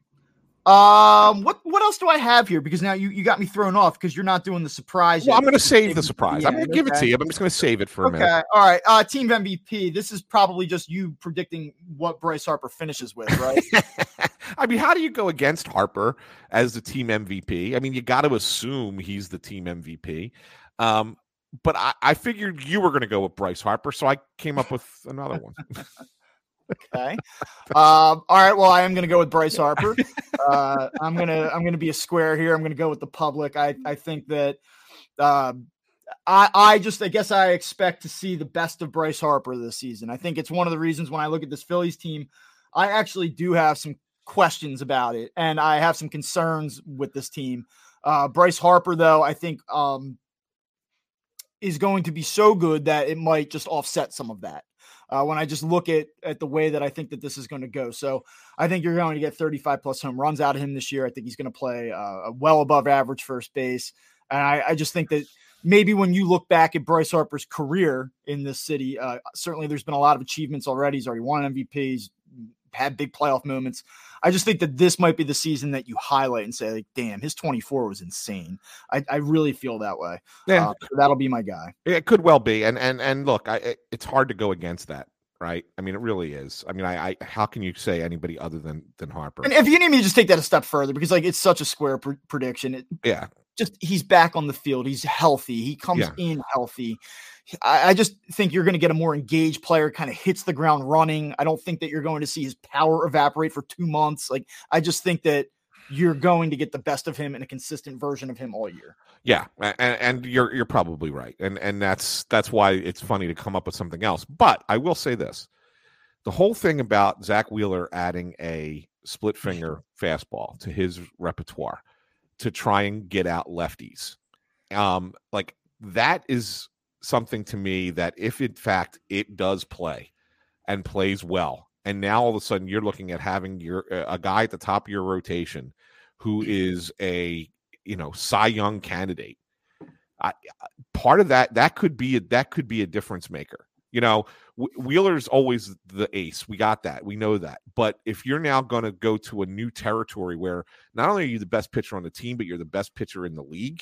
Um, what, what else do I have here? Because now you, you got me thrown off because you're not doing the surprise. Well, yet. I'm going to save the surprise. I'm going to give okay. it to you, but I'm just going to save it for okay. a minute. All right. Uh, team M V P. This is probably just you predicting what Bryce Harper finishes with, right? I mean, how do you go against Harper as the team M V P? I mean, you got to assume he's the team M V P. Um, but I, I figured you were going to go with Bryce Harper, so I came up with another one. Okay. Um, all right. Well, I am going to go with Bryce Harper. Uh, I'm going to, I'm going to be a square here. I'm going to go with the public. I, I think that, uh, I, I just, I guess I expect to see the best of Bryce Harper this season. I think it's one of the reasons when I look at this Phillies team, I actually do have some questions about it, and I have some concerns with this team. Uh, Bryce Harper, though, I think, um, is going to be so good that it might just offset some of that. Uh, when I just look at, at the way that I think that this is going to go. So I think you're going to get thirty-five plus home runs out of him this year. I think he's going to play uh, a well above average first base. And I, I just think that maybe when you look back at Bryce Harper's career in this city, uh, certainly there's been a lot of achievements already. He's already won M V Ps, had big playoff moments. I just think that this might be the season that you highlight and say, like, damn, his twenty-four was insane. I, I really feel that way. Yeah, uh, so that'll be my guy. It could well be. And, and, and look, I, it, it's hard to go against that. Right. I mean, it really is. I mean, I, I how can you say anybody other than, than Harper? And if you need me to just take that a step further, because like, it's such a square pr- prediction. It, yeah. Just, he's back on the field. He's healthy. He comes yeah. in healthy. I, I just think you're going to get a more engaged player, kind of hits the ground running. I don't think that you're going to see his power evaporate for two months. Like, I just think that you're going to get the best of him and a consistent version of him all year. Yeah, and, and you're you're probably right, and and that's that's why it's funny to come up with something else. But I will say this: the whole thing about Zach Wheeler adding a split finger fastball to his repertoire to try and get out lefties, um, like that is something to me that if in fact it does play and plays well, and now all of a sudden you're looking at having your a guy at the top of your rotation who is a you know Cy Young candidate. I, part of that that could be a, that could be a difference maker. You know, Wheeler's always the ace. We got that. We know that. But if you're now going to go to a new territory where not only are you the best pitcher on the team, but you're the best pitcher in the league,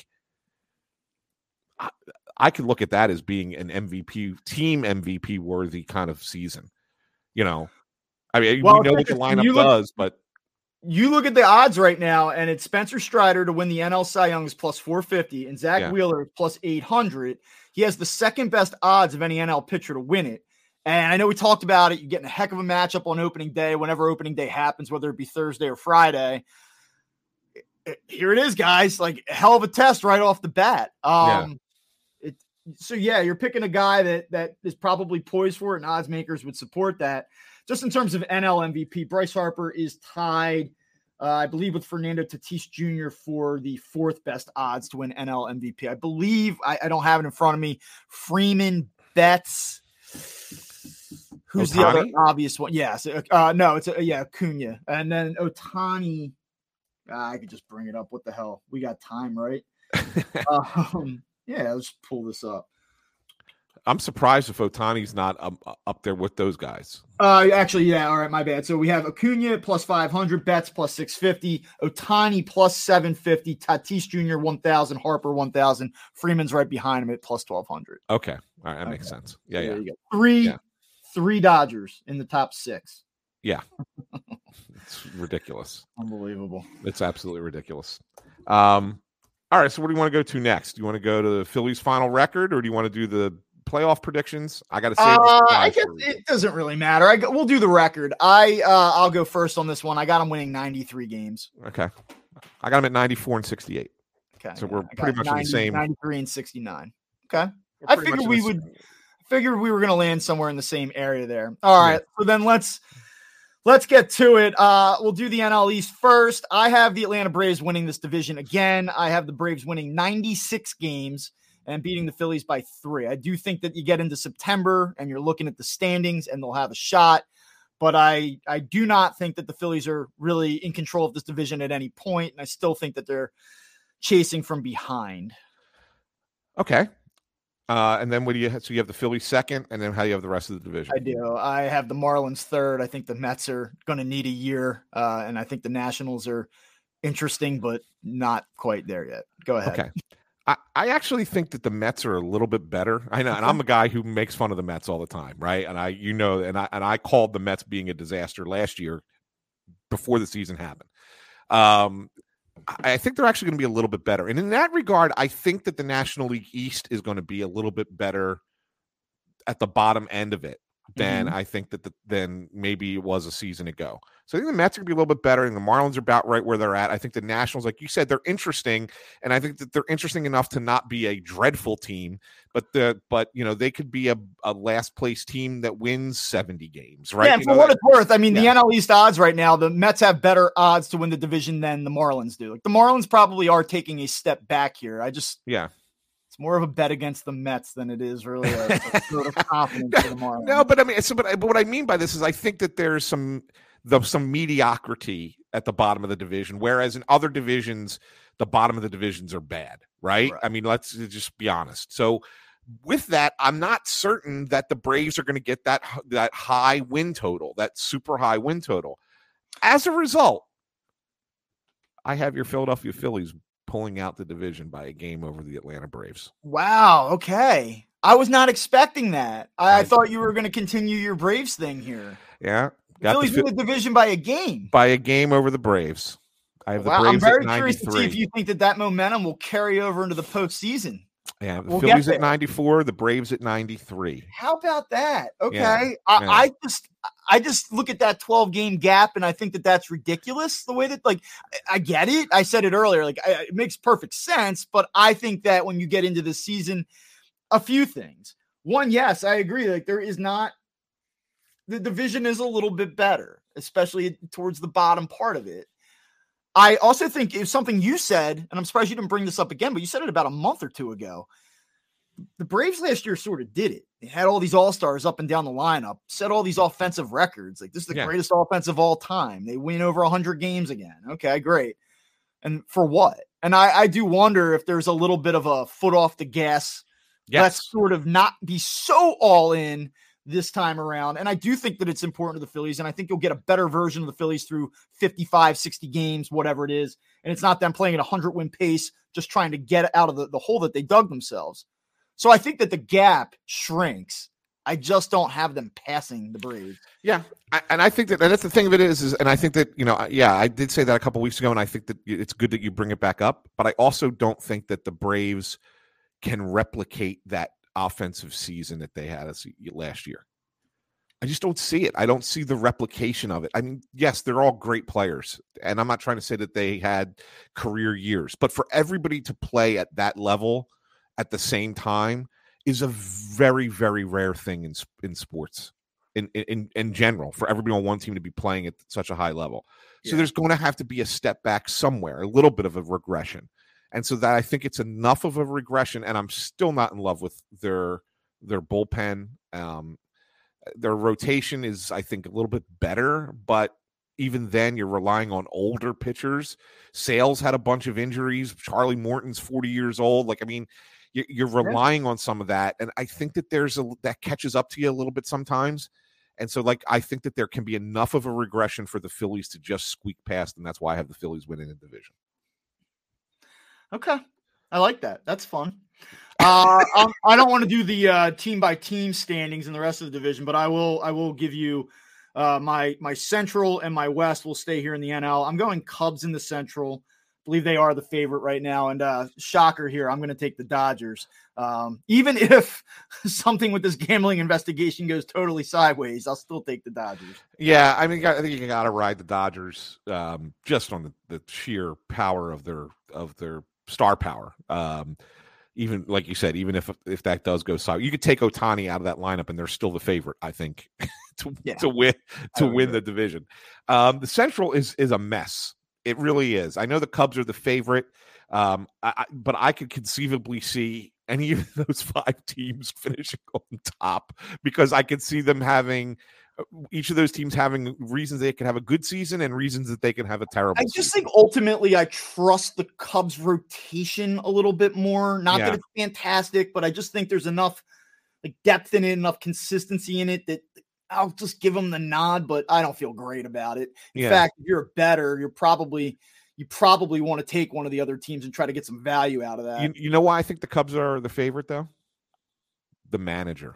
I, I could look at that as being an M V P, team M V P worthy kind of season. You know, I mean, well, we know what the lineup look, does, but you look at the odds right now, and it's Spencer Strider to win the N L Cy Young is plus four fifty, and Zach yeah. Wheeler is plus eight hundred. He has the second best odds of any N L pitcher to win it. And I know we talked about it. You're getting a heck of a matchup on opening day, whenever opening day happens, whether it be Thursday or Friday. Here it is, guys. Like, a hell of a test right off the bat. Um, yeah. It, so, yeah, you're picking a guy that that is probably poised for it, and odds makers would support that. Just in terms of N L M V P, Bryce Harper is tied, uh, I believe, with Fernando Tatis Junior for the fourth best odds to win N L M V P. I believe, I, I don't have it in front of me, Freeman, Betts. Who's Ohtani? The other obvious one? Yes. Uh, no, it's a, yeah, Acuna. And then Ohtani. Uh, I could just bring it up. What the hell? We got time, right? um, yeah, let's pull this up. I'm surprised if Ohtani's not um, up there with those guys. Uh, actually, yeah. All right, my bad. So we have Acuna plus five hundred, Betts plus six fifty, Ohtani plus seven fifty, Tatis Junior one thousand, Harper one thousand, Freeman's right behind him at plus twelve hundred. Okay, all right, that okay. makes sense. Yeah, so yeah. Three, yeah. three Dodgers in the top six. Yeah, it's ridiculous. Unbelievable. It's absolutely ridiculous. Um, all right, so what do you want to go to next? Do you want to go to the Phillies' final record, or do you want to do the playoff predictions? I got to say, uh, I guess it doesn't really matter. I we'll do the record. I uh, I'll go first on this one. I got them winning ninety-three games. Okay, I got them at ninety-four and sixty-eight. Okay, so yeah, we're pretty much ninety, in the same. ninety-three and sixty-nine. Okay, I figured we would. Figured we were going to land somewhere in the same area there. All right, yeah. So then let's let's get to it. Uh, we'll do the N L East first. I have the Atlanta Braves winning this division again. I have the Braves winning ninety-six games and beating the Phillies by three. I do think that you get into September and you're looking at the standings and they'll have a shot. But I, I do not think that the Phillies are really in control of this division at any point. And I still think that they're chasing from behind. Okay. Uh, and then what do you have? So you have the Phillies second, and then how do you have the rest of the division? I do. I have the Marlins third. I think the Mets are going to need a year. Uh, and I think the Nationals are interesting, but not quite there yet. Go ahead. Okay. I, I actually think that the Mets are a little bit better. I know, and I'm a guy who makes fun of the Mets all the time, right? And I, you know, and I and I called the Mets being a disaster last year before the season happened. Um, I think they're actually going to be a little bit better, and in that regard, I think that the National League East is going to be a little bit better at the bottom end of it than mm-hmm. I think that the, than maybe it was a season ago. So I think the Mets are going to be a little bit better, and the Marlins are about right where they're at. I think the Nationals, like you said, they're interesting, and I think that they're interesting enough to not be a dreadful team, but the but you know they could be a, a last place team that wins seventy games, right? Yeah, you for know, what that, it's worth, I mean yeah. the N L East odds right now, the Mets have better odds to win the division than the Marlins do. Like the Marlins probably are taking a step back here. I just yeah. More of a bet against the Mets than it is really a, a sort of confidence no, for the Marlins. No, but I mean, so, but, but what I mean by this is I think that there's some the, some mediocrity at the bottom of the division, whereas in other divisions, the bottom of the divisions are bad, right? right. I mean, let's just be honest. So with that, I'm not certain that the Braves are going to get that that high win total, that super high win total. As a result, I have your Philadelphia Phillies pulling out the division by a game over the Atlanta Braves. Wow. Okay. I was not expecting that. I, I thought you were going to continue your Braves thing here. Yeah. Got Phillies win the, the division by a game. By a game over the Braves. I have the wow, Braves I'm very at curious to see if you think that that momentum will carry over into the postseason. Yeah, the we'll Phillies at ninety-four, the Braves at ninety-three. How about that? Okay. Yeah, I, yeah. I just I just look at that twelve game gap and I think that that's ridiculous the way that like I get it. I said it earlier, like I, it makes perfect sense. But I think that when you get into this season, a few things. One, yes, I agree. Like there is not the division is a little bit better, especially towards the bottom part of it. I also think it's something you said, and I'm surprised you didn't bring this up again, but you said it about a month or two ago. The Braves last year sort of did it. They had all these all-stars up and down the lineup, set all these offensive records. Like, this is the yeah. greatest offense of all time. They win over one hundred games again. Okay, great. And for what? And I, I do wonder if there's a little bit of a foot off the gas. Yes. Let's sort of not be so all in this time around. And I do think that it's important to the Phillies. And I think you'll get a better version of the Phillies through fifty-five, sixty games, whatever it is. And it's not them playing at a hundred win pace, just trying to get out of the, the hole that they dug themselves. So I think that the gap shrinks. I just don't have them passing the Braves. Yeah. I, and I think that and that's the thing of it is, is, and I think that, you know, yeah, I did say that a couple of weeks ago, and I think that it's good that you bring it back up, but I also don't think that the Braves can replicate that offensive season that they had last year. I just don't see it. I don't see the replication of it. I mean, yes, they're all great players, and I'm not trying to say that they had career years, but for everybody to play at that level at the same time is a very, very rare thing in in sports, in in in general, for everybody on one team to be playing at such a high level. So yeah. there's going to have to be a step back somewhere, a little bit of a regression. And so that I think it's enough of a regression, and I'm still not in love with their their bullpen. Um, their rotation is, I think, a little bit better, but even then, you're relying on older pitchers. Sales had a bunch of injuries. Charlie Morton's forty years old. Like, I mean, you're, you're relying yeah. on some of that. And I think that there's a, that catches up to you a little bit sometimes. And so, like, I think that there can be enough of a regression for the Phillies to just squeak past. And that's why I have the Phillies winning the division. Okay. I like that. That's fun. Uh, um, I don't want to do the uh, team by team standings in the rest of the division, but I will, I will give you uh, my, my Central and my West will stay here in the N L. I'm going Cubs in the Central. I believe they are the favorite right now. And uh, shocker here, I'm going to take the Dodgers. Um, even if something with this gambling investigation goes totally sideways, I'll still take the Dodgers. Yeah. I mean, I think you got to ride the Dodgers um, just on the, the sheer power of their, of their star power. Um, Even like you said, even if if that does go south, you could take Ohtani out of that lineup, and they're still the favorite, I think, to yeah. to win to win the division. Um, the Central is is a mess. It really is. I know the Cubs are the favorite, um, I, but I could conceivably see any of those five teams finishing on top because I could see them having. Each of those teams having reasons they can have a good season and reasons that they can have a terrible I just season. think ultimately I trust the Cubs rotation a little bit more. Not yeah. that it's fantastic, but I just think there's enough like depth in it, enough consistency in it that I'll just give them the nod, but I don't feel great about it. In yeah. fact, if you're a better, you're probably you probably want to take one of the other teams and try to get some value out of that. You, you know why I think the Cubs are the favorite though? The manager.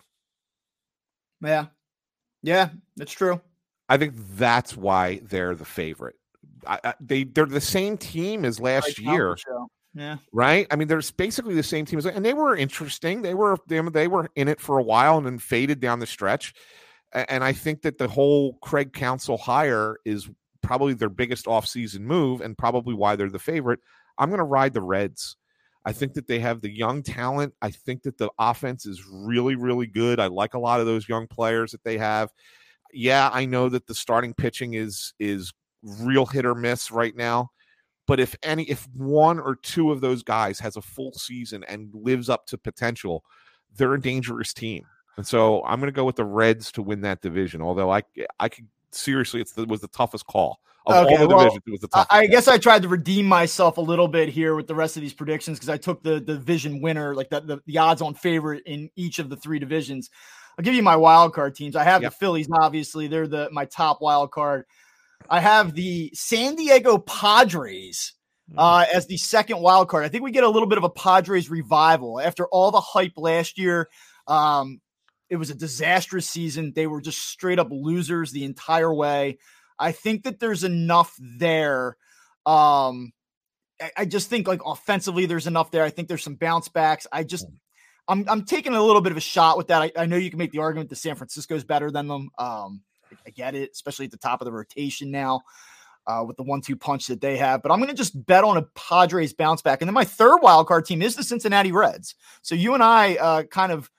Yeah. Yeah, that's true. I think that's why they're the favorite. I, I, they they're the same team as last right, year, yeah. Right? I mean, they're basically the same team as, and they were interesting. They were they, they were in it for a while and then faded down the stretch. And I think that the whole Craig Counsell hire is probably their biggest offseason move, and probably why they're the favorite. I'm going to ride the Reds. I think that they have the young talent. I think that the offense is really, really good. I like a lot of those young players that they have. Yeah, I know that the starting pitching is is real hit or miss right now. But if any, if one or two of those guys has a full season and lives up to potential, they're a dangerous team. And so I'm going to go with the Reds to win that division. Although I, I could seriously, it's the, it was the toughest call. Of okay, all the well, divisions, it was the toughest I, I call. guess I tried to redeem myself a little bit here with the rest of these predictions because I took the, the division winner, like the, the, the odds-on favorite in each of the three divisions. I'll give you my wild card teams. I have yep. the Phillies, obviously. They're the my top wild card. I have the San Diego Padres uh, as the second wild card. I think we get a little bit of a Padres revival after all the hype last year. Um, it was a disastrous season. They were just straight up losers the entire way. I think that there's enough there. Um, I, I just think like offensively, there's enough there. I think there's some bounce backs. I just, I'm, I'm taking a little bit of a shot with that. I, I know you can make the argument that San Francisco's better than them. Um, I, I get it, especially at the top of the rotation now uh, with the one two punch that they have. But I'm going to just bet on a Padres bounce back. And then my third wild card team is the Cincinnati Reds. So you and I uh, kind of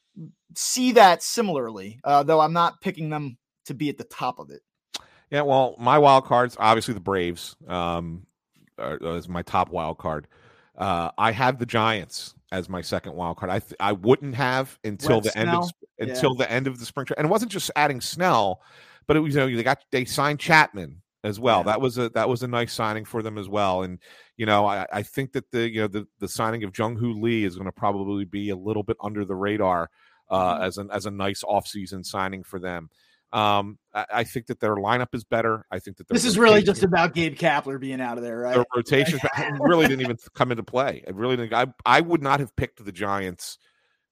see that similarly, uh, though I'm not picking them to be at the top of it. Yeah, well, my wild cards, obviously the Braves um, are, is my top wild card. Uh, I have the Giants as my second wild card. I th- I wouldn't have until Wet the Snell. end of until yeah. the end of the spring training. And it wasn't just adding Snell, but it was, you know, they got they signed Chapman as well. Yeah. That was a that was a nice signing for them as well. And you know, I, I think that the you know the, the signing of Jung-Hoo Lee is going to probably be a little bit under the radar uh, mm-hmm. as an as a nice offseason signing for them. Um, I, I think that their lineup is better. I think that this is really just about Gabe Kapler being out of there, right? Their rotation really didn't even come into play. It really didn't. I, I would not have picked the Giants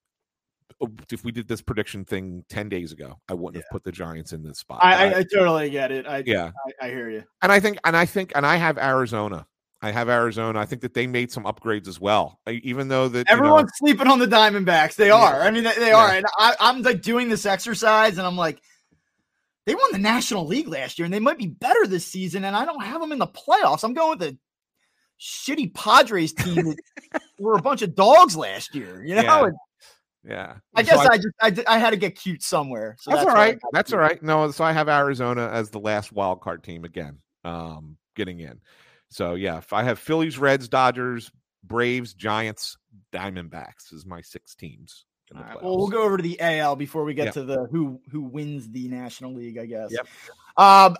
if we did this prediction thing ten days ago. I wouldn't yeah. have put the Giants in this spot. I, I, I totally get it. I, yeah, I, I hear you. And I think, and I think, and I have Arizona. I have Arizona. I think that they made some upgrades as well, I, even though that everyone's you know, sleeping on the Diamondbacks. They yeah. are. I mean, they, they yeah. are. And I, I'm like doing this exercise, and I'm like, they won the National League last year, and they might be better this season, and I don't have them in the playoffs. I'm going with the shitty Padres team that were a bunch of dogs last year, you know? Yeah. And yeah. I guess so I, I just I, I had to get cute somewhere. So that's, that's all right. That's all right. No, so I have Arizona as the last wild card team again, um, getting in. So, yeah, if I have Phillies, Reds, Dodgers, Braves, Giants, Diamondbacks is my six teams. All right, well, we'll go over to the A L before we get yep. to the who who wins the National League, I guess. Yep. Um,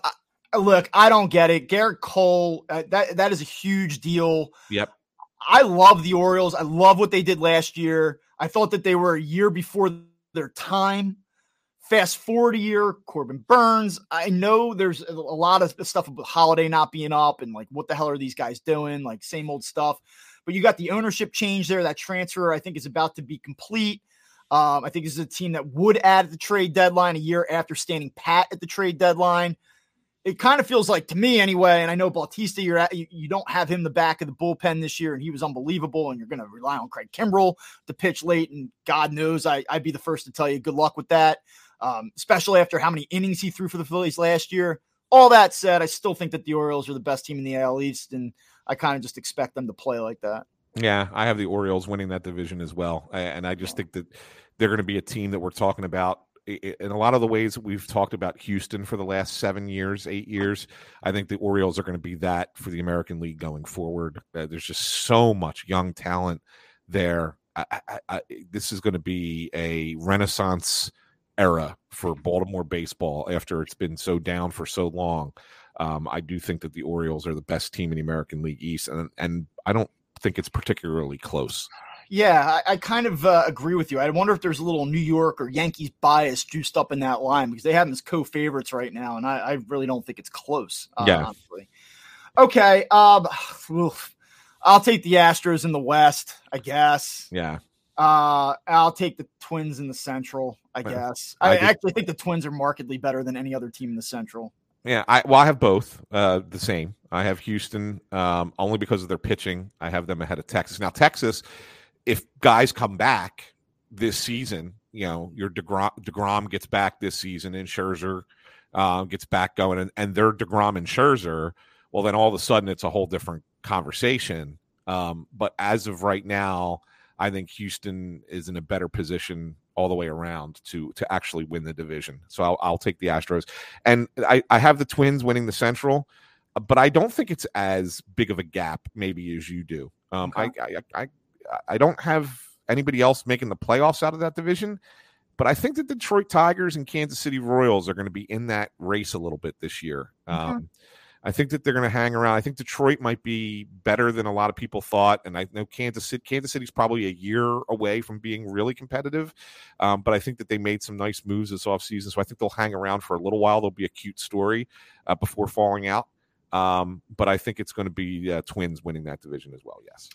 Look, I don't get it. Garrett Cole, uh, that that is a huge deal. Yep. I love the Orioles. I love what they did last year. I thought that they were a year before their time. Fast forward a year, Corbin Burns. I know there's a lot of stuff about Holiday not being up and like, what the hell are these guys doing? Like, same old stuff. But you got the ownership change there. That transfer, I think, is about to be complete. Um, I think this is a team that would add at the trade deadline a year after standing pat at the trade deadline. It kind of feels like, to me anyway, and I know Bautista, you're at, you, you don't have him the back of the bullpen this year, and he was unbelievable, and you're going to rely on Craig Kimbrell to pitch late, and God knows I, I'd be the first to tell you good luck with that, um, especially after how many innings he threw for the Phillies last year. All that said, I still think that the Orioles are the best team in the A L East, and I kind of just expect them to play like that. Yeah, I have the Orioles winning that division as well, and I just think that they're going to be a team that we're talking about in a lot of the ways that we've talked about Houston for the last seven years, eight years. I think the Orioles are going to be that for the American League going forward. Uh, there's just so much young talent there. I, I, I, this is going to be a renaissance era for Baltimore baseball after it's been so down for so long. Um, I do think that the Orioles are the best team in the American League East, and, and I don't think it's particularly close. Yeah, I, I kind of uh, agree with you. I wonder if there's a little New York or Yankees bias juiced up in that line because they have them as co-favorites right now, and I, I really don't think it's close. Uh, yeah. Honestly. Okay. Um, oof. I'll take the Astros in the West, I guess. Yeah. Uh, I'll take the Twins in the Central, I guess. I, I I do. actually think the Twins are markedly better than any other team in the Central. Yeah, I well, I have both uh, the same. I have Houston um, only because of their pitching. I have them ahead of Texas. Now, Texas, if guys come back this season, you know, your DeGrom, DeGrom gets back this season and Scherzer uh, gets back going, and, and they're DeGrom and Scherzer, well, then all of a sudden it's a whole different conversation. Um, but as of right now, I think Houston is in a better position all the way around to to actually win the division. So I'll, I'll take the Astros. And I, I have the Twins winning the Central, but I don't think it's as big of a gap maybe as you do. Um, okay. I, I, I I don't have anybody else making the playoffs out of that division, but I think that the Detroit Tigers and Kansas City Royals are going to be in that race a little bit this year. Um, mm-hmm. I think that they're going to hang around. I think Detroit might be better than a lot of people thought, and I know Kansas City, Kansas City's probably a year away from being really competitive, um, but I think that they made some nice moves this offseason, so I think they'll hang around for a little while. There'll be a cute story uh, before falling out, um, but I think it's going to be uh, Twins winning that division as well, yes.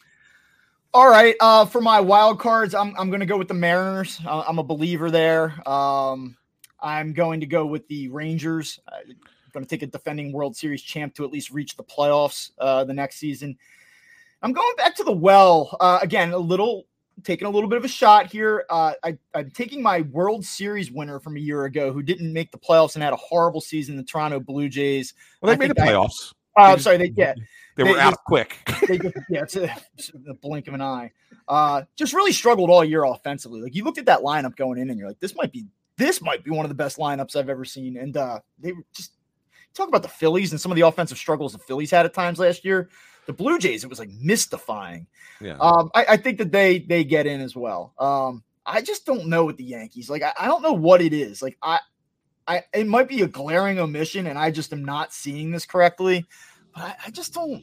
All right, uh, for my wild cards, I'm I'm going to go with the Mariners. Uh, I'm a believer there. Um, I'm going to go with the Rangers. I'm going to take a defending World Series champ to at least reach the playoffs uh, the next season. I'm going back to the well uh, again. A little taking a little bit of a shot here. Uh, I, I'm taking my World Series winner from a year ago who didn't make the playoffs and had a horrible season. The Toronto Blue Jays. Well, they I made the playoffs. I, uh, I'm sorry. They yeah. They were they, out they, quick. they just, yeah, it's a, it's a blink of an eye. Uh, just really struggled all year offensively. Like you looked at that lineup going in, and you're like, this might be this might be one of the best lineups I've ever seen. And uh, they were just talk about the Phillies and some of the offensive struggles the Phillies had at times last year. The Blue Jays, it was like mystifying. Yeah, um, I, I think that they they get in as well. Um, I just don't know with the Yankees. Like I, I don't know what it is. Like I, I it might be a glaring omission, and I just am not seeing this correctly. But I, I just don't.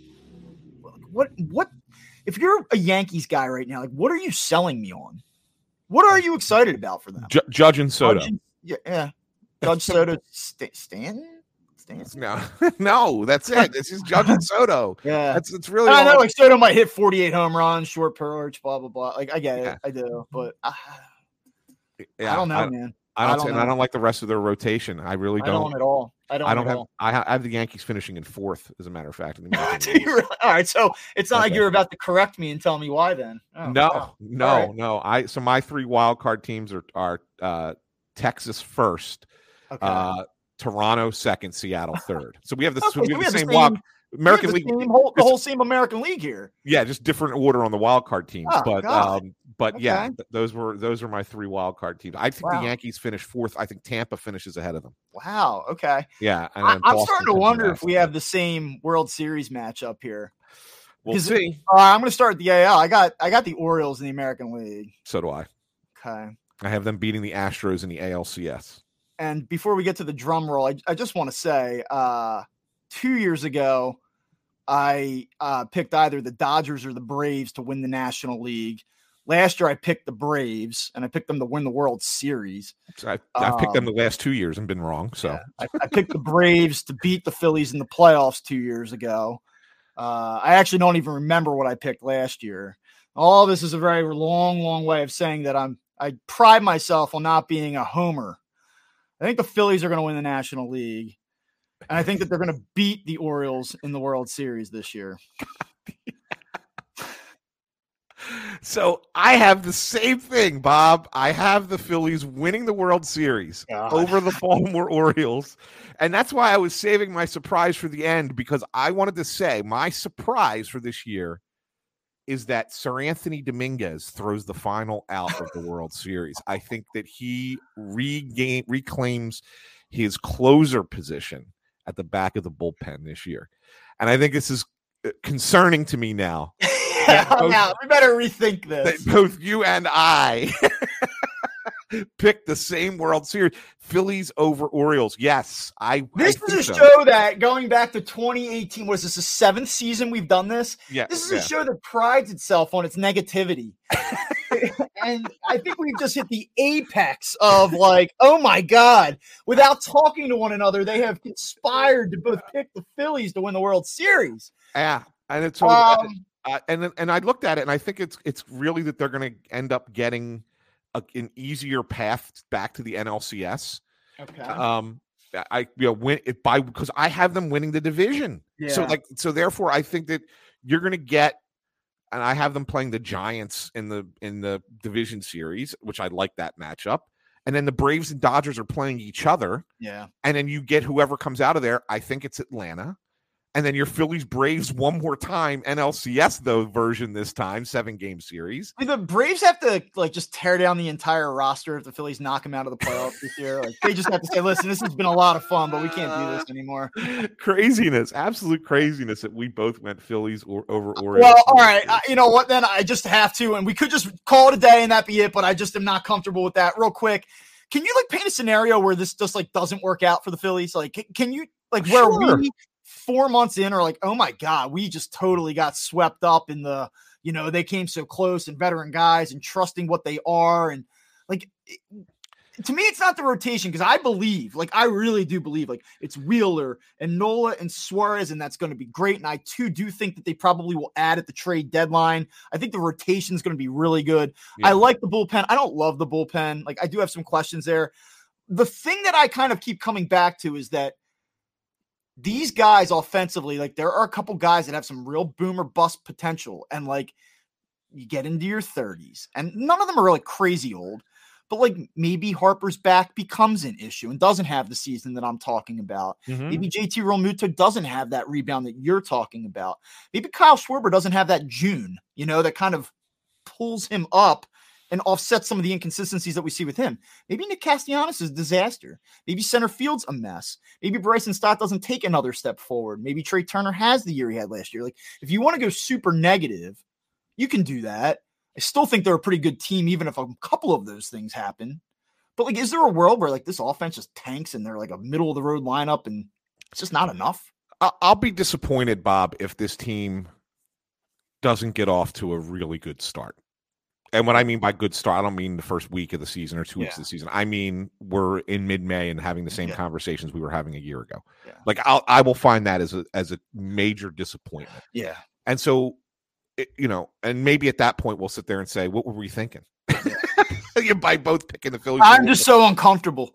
What what if you're a Yankees guy right now? Like, what are you selling me on? What are you excited about for them? Ju- Judge and Soto. Judge, yeah, yeah. Judge Soto, St- Stan. No, no, that's it. This is Judge and Soto. Yeah, that's it's really. I know, like Soto might hit forty-eight home runs, short perch, blah blah blah. Like I get it, yeah. I do, but I, yeah, I don't know, I, man. I don't, I don't and know. I don't like the rest of their rotation. I really don't. I don't at all. I don't. I don't at have. all. I, ha- I have the Yankees finishing in fourth, as a matter of fact. In the really? All right, so it's not okay. like you're about to correct me and tell me why. Then oh, no, wow. no, right. no. I so my three wild card teams are are uh, Texas first, okay. uh, Toronto second, Seattle third. So we have the, okay, so we have so we the have same the wild. same, American the League, same whole, the whole same American League here. Yeah, just different order on the wild card teams, oh, but God. um, but okay. yeah, th- those were those were my three wild card teams. I think wow. the Yankees finish fourth. I think Tampa finishes ahead of them. Wow. Okay. Yeah, and I, I'm Boston starting to wonder if we last. have the same World Series matchup here. We'll see. Uh, I'm going to start the A L. I got I got the Orioles in the American League. So do I. Okay. I have them beating the Astros in the A L C S. And before we get to the drum roll, I, I just want to say, uh, two years ago, I uh, picked either the Dodgers or the Braves to win the National League. Last year, I picked the Braves, and I picked them to win the World Series. So I, I've picked um, them the last two years and been wrong. So yeah, I, I picked the Braves to beat the Phillies in the playoffs two years ago. Uh, I actually don't even remember what I picked last year. All this is a very long, long way of saying that I'm. I pride myself on not being a homer. I think the Phillies are going to win the National League, and I think that they're going to beat the Orioles in the World Series this year. So I have the same thing, Bob. I have the Phillies winning the World Series God. over the Baltimore Orioles. And that's why I was saving my surprise for the end, because I wanted to say my surprise for this year is that Sir Anthony Dominguez throws the final out of the World Series. I think that he regain, reclaims his closer position at the back of the bullpen this year. And I think this is concerning to me now. Yeah, both, now we better rethink this. That both you and I picked the same World Series. Phillies over Orioles. Yes, I. This I is a so. show that going back to twenty eighteen. Was this the seventh season we've done this? Yeah, this is yeah. a show that prides itself on its negativity, and I think we've just hit the apex of like, oh my god! Without talking to one another, they have conspired to both pick the Phillies to win the World Series. Yeah, and it's. Um, Uh, and and I looked at it, and I think it's it's really that they're going to end up getting a, an easier path back to the N L C S. Okay. Um, I you know win it by because I have them winning the division. Yeah. So like so therefore I think that you're going to get, and I have them playing the Giants in the in the division series, which I like that matchup. And then the Braves and Dodgers are playing each other. Yeah. And then you get whoever comes out of there. I think it's Atlanta. And then your Phillies Braves one more time, N L C S though version this time, seven game series. I mean, the Braves have to like just tear down the entire roster if the Phillies knock them out of the playoffs this year. Like they just have to say, "Listen, this has been a lot of fun, but we can't do this anymore." Craziness, absolute craziness that we both went Phillies or over Orioles. Well, all right, I, you know what? Then I just have to, and we could just call it a day and that be it. But I just am not comfortable with that. Real quick, can you like paint a scenario where this just like doesn't work out for the Phillies? Like, can, can you like where Sure. we? Four months in are like, oh my God, we just totally got swept up in the, you know, they came so close and veteran guys and trusting what they are. And like, it, to me, it's not the rotation because I believe, like, I really do believe like it's Wheeler and Nola and Suarez, and that's going to be great. And I too do think that they probably will add at the trade deadline. I think the rotation is going to be really good. Yeah. I like the bullpen. I don't love the bullpen. Like, I do have some questions there. The thing that I kind of keep coming back to is that these guys offensively, like there are a couple guys that have some real boom or bust potential. And like you get into your thirties and none of them are really crazy old, but like maybe Harper's back becomes an issue and doesn't have the season that I'm talking about. Mm-hmm. Maybe J T Realmuto doesn't have that rebound that you're talking about. Maybe Kyle Schwarber doesn't have that June, you know, that kind of pulls him up and offset some of the inconsistencies that we see with him. Maybe Nick Castellanos is a disaster. Maybe center field's a mess. Maybe Bryson Stott doesn't take another step forward. Maybe Trey Turner has the year he had last year. Like, if you want to go super negative, you can do that. I still think they're a pretty good team, even if a couple of those things happen. But like, is there a world where like this offense just tanks and they're like a middle of the road lineup and it's just not enough? I'll be disappointed, Bob, if this team doesn't get off to a really good start. And what I mean by good start, I don't mean the first week of the season or two weeks yeah. of the season. I mean, we're in mid-May and having the same yeah. conversations we were having a year ago. Yeah. Like I'll, I will find that as a, as a major disappointment. Yeah. And so, it, you know, and maybe at that point we'll sit there and say, what were we thinking? You by both picking the Phillies. I'm just so uncomfortable.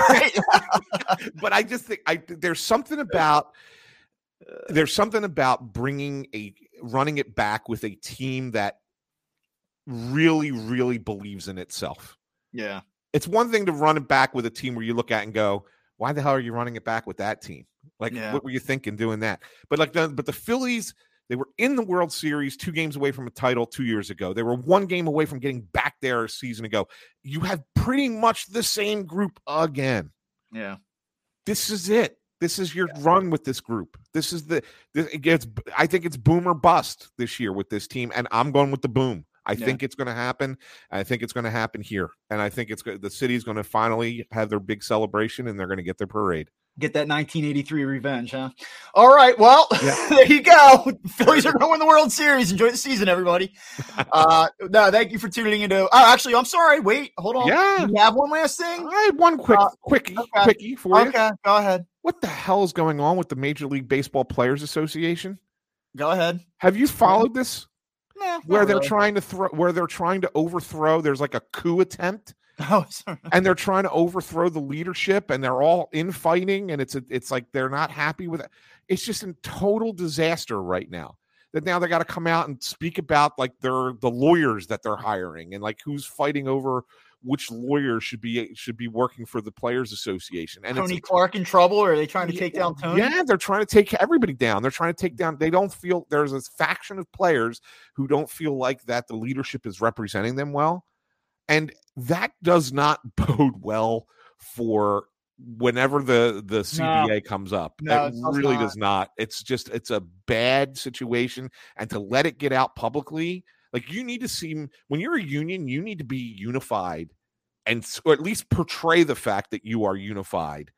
But I just think I, there's something about, there's something about bringing a, running it back with a team that really, really believes in itself. Yeah. It's one thing to run it back with a team where you look at and go, why the hell are you running it back with that team? Like, yeah. what were you thinking doing that? But like, the, but the Phillies, they were in the World Series two games away from a title two years ago. They were one game away from getting back there a season ago. You have pretty much the same group again. Yeah. This is it. This is your yeah. run with this group. This is the, this, it gets, I think it's boom or bust this year with this team. And I'm going with the boom. I yeah. think it's going to happen. I think it's going to happen here. And I think it's the city's going to finally have their big celebration and they're going to get their parade. Get that nineteen eighty-three revenge, huh? All right. Well, Yeah. there you go. The Phillies are going to win the World Series. Enjoy the season, everybody. uh, no, thank you for tuning into. Oh, actually, I'm sorry. Wait, hold on. Yeah. Do you have one last thing? I had one quick, Uh, quickie, okay. quickie for you. Okay, go ahead. What the hell is going on with the Major League Baseball Players Association? Go ahead. Have you followed this? Nah, Where not they're really. trying to throw, where they're trying to overthrow. There's like a coup attempt. Oh, sorry. And they're trying to overthrow the leadership, and they're all infighting, and it's a, it's like they're not happy with it. It's just a total disaster right now. That now they got to come out and speak about like their the lawyers that they're hiring, and like who's fighting over which lawyer should be should be working for the Players Association. And Tony it's, Clark in trouble, or are they trying to take down Tony? Yeah, they're trying to take everybody down. They're trying to take down. They don't feel there's a faction of players who don't feel like that the leadership is representing them well. And that does not bode well for whenever the, the C B A No. comes up. No, it it does really not. does not. It's just, it's a bad situation. And to let it get out publicly, like you need to seem, when you're a union, you need to be unified and or at least portray the fact that you are unified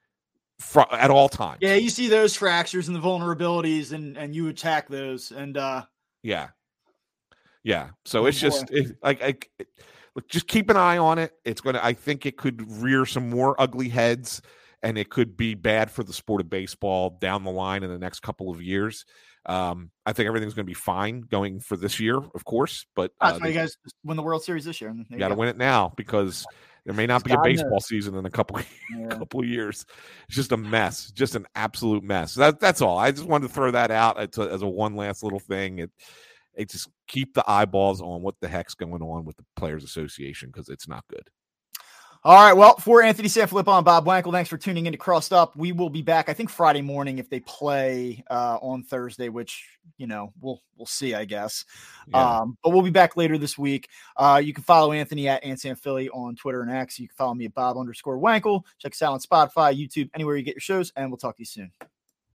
fr- at all times. Yeah, you see those fractures and the vulnerabilities, and, and you attack those. And uh, Yeah. Yeah. So Oh, it's just boy. it, like, I, it, look, just keep an eye on it. It's going to, I think it could rear some more ugly heads, and it could be bad for the sport of baseball down the line in the next couple of years. Um, I think everything's going to be fine going for this year, of course, but uh, that's why you guys win the World Series this year. And there you you got to go. win it now because there may not be a God knows. baseball season in a couple Yeah. couple of years. It's just a mess, just an absolute mess. That, that's all. I just wanted to throw that out as a, as a one last little thing. It, it just keep the eyeballs on what the heck's going on with the Players Association because it's not good. All right. Well, for Anthony Sanfilippo and Bob Wankel, thanks for tuning in to Crossed Up. We will be back, I think, Friday morning if they play uh, on Thursday, which, you know, we'll we'll see, I guess. Yeah. Um, but we'll be back later this week. Uh, you can follow Anthony at AntSanPhilly on Twitter and X. You can follow me at Bob underscore Wankel. Check us out on Spotify, YouTube, anywhere you get your shows, and we'll talk to you soon.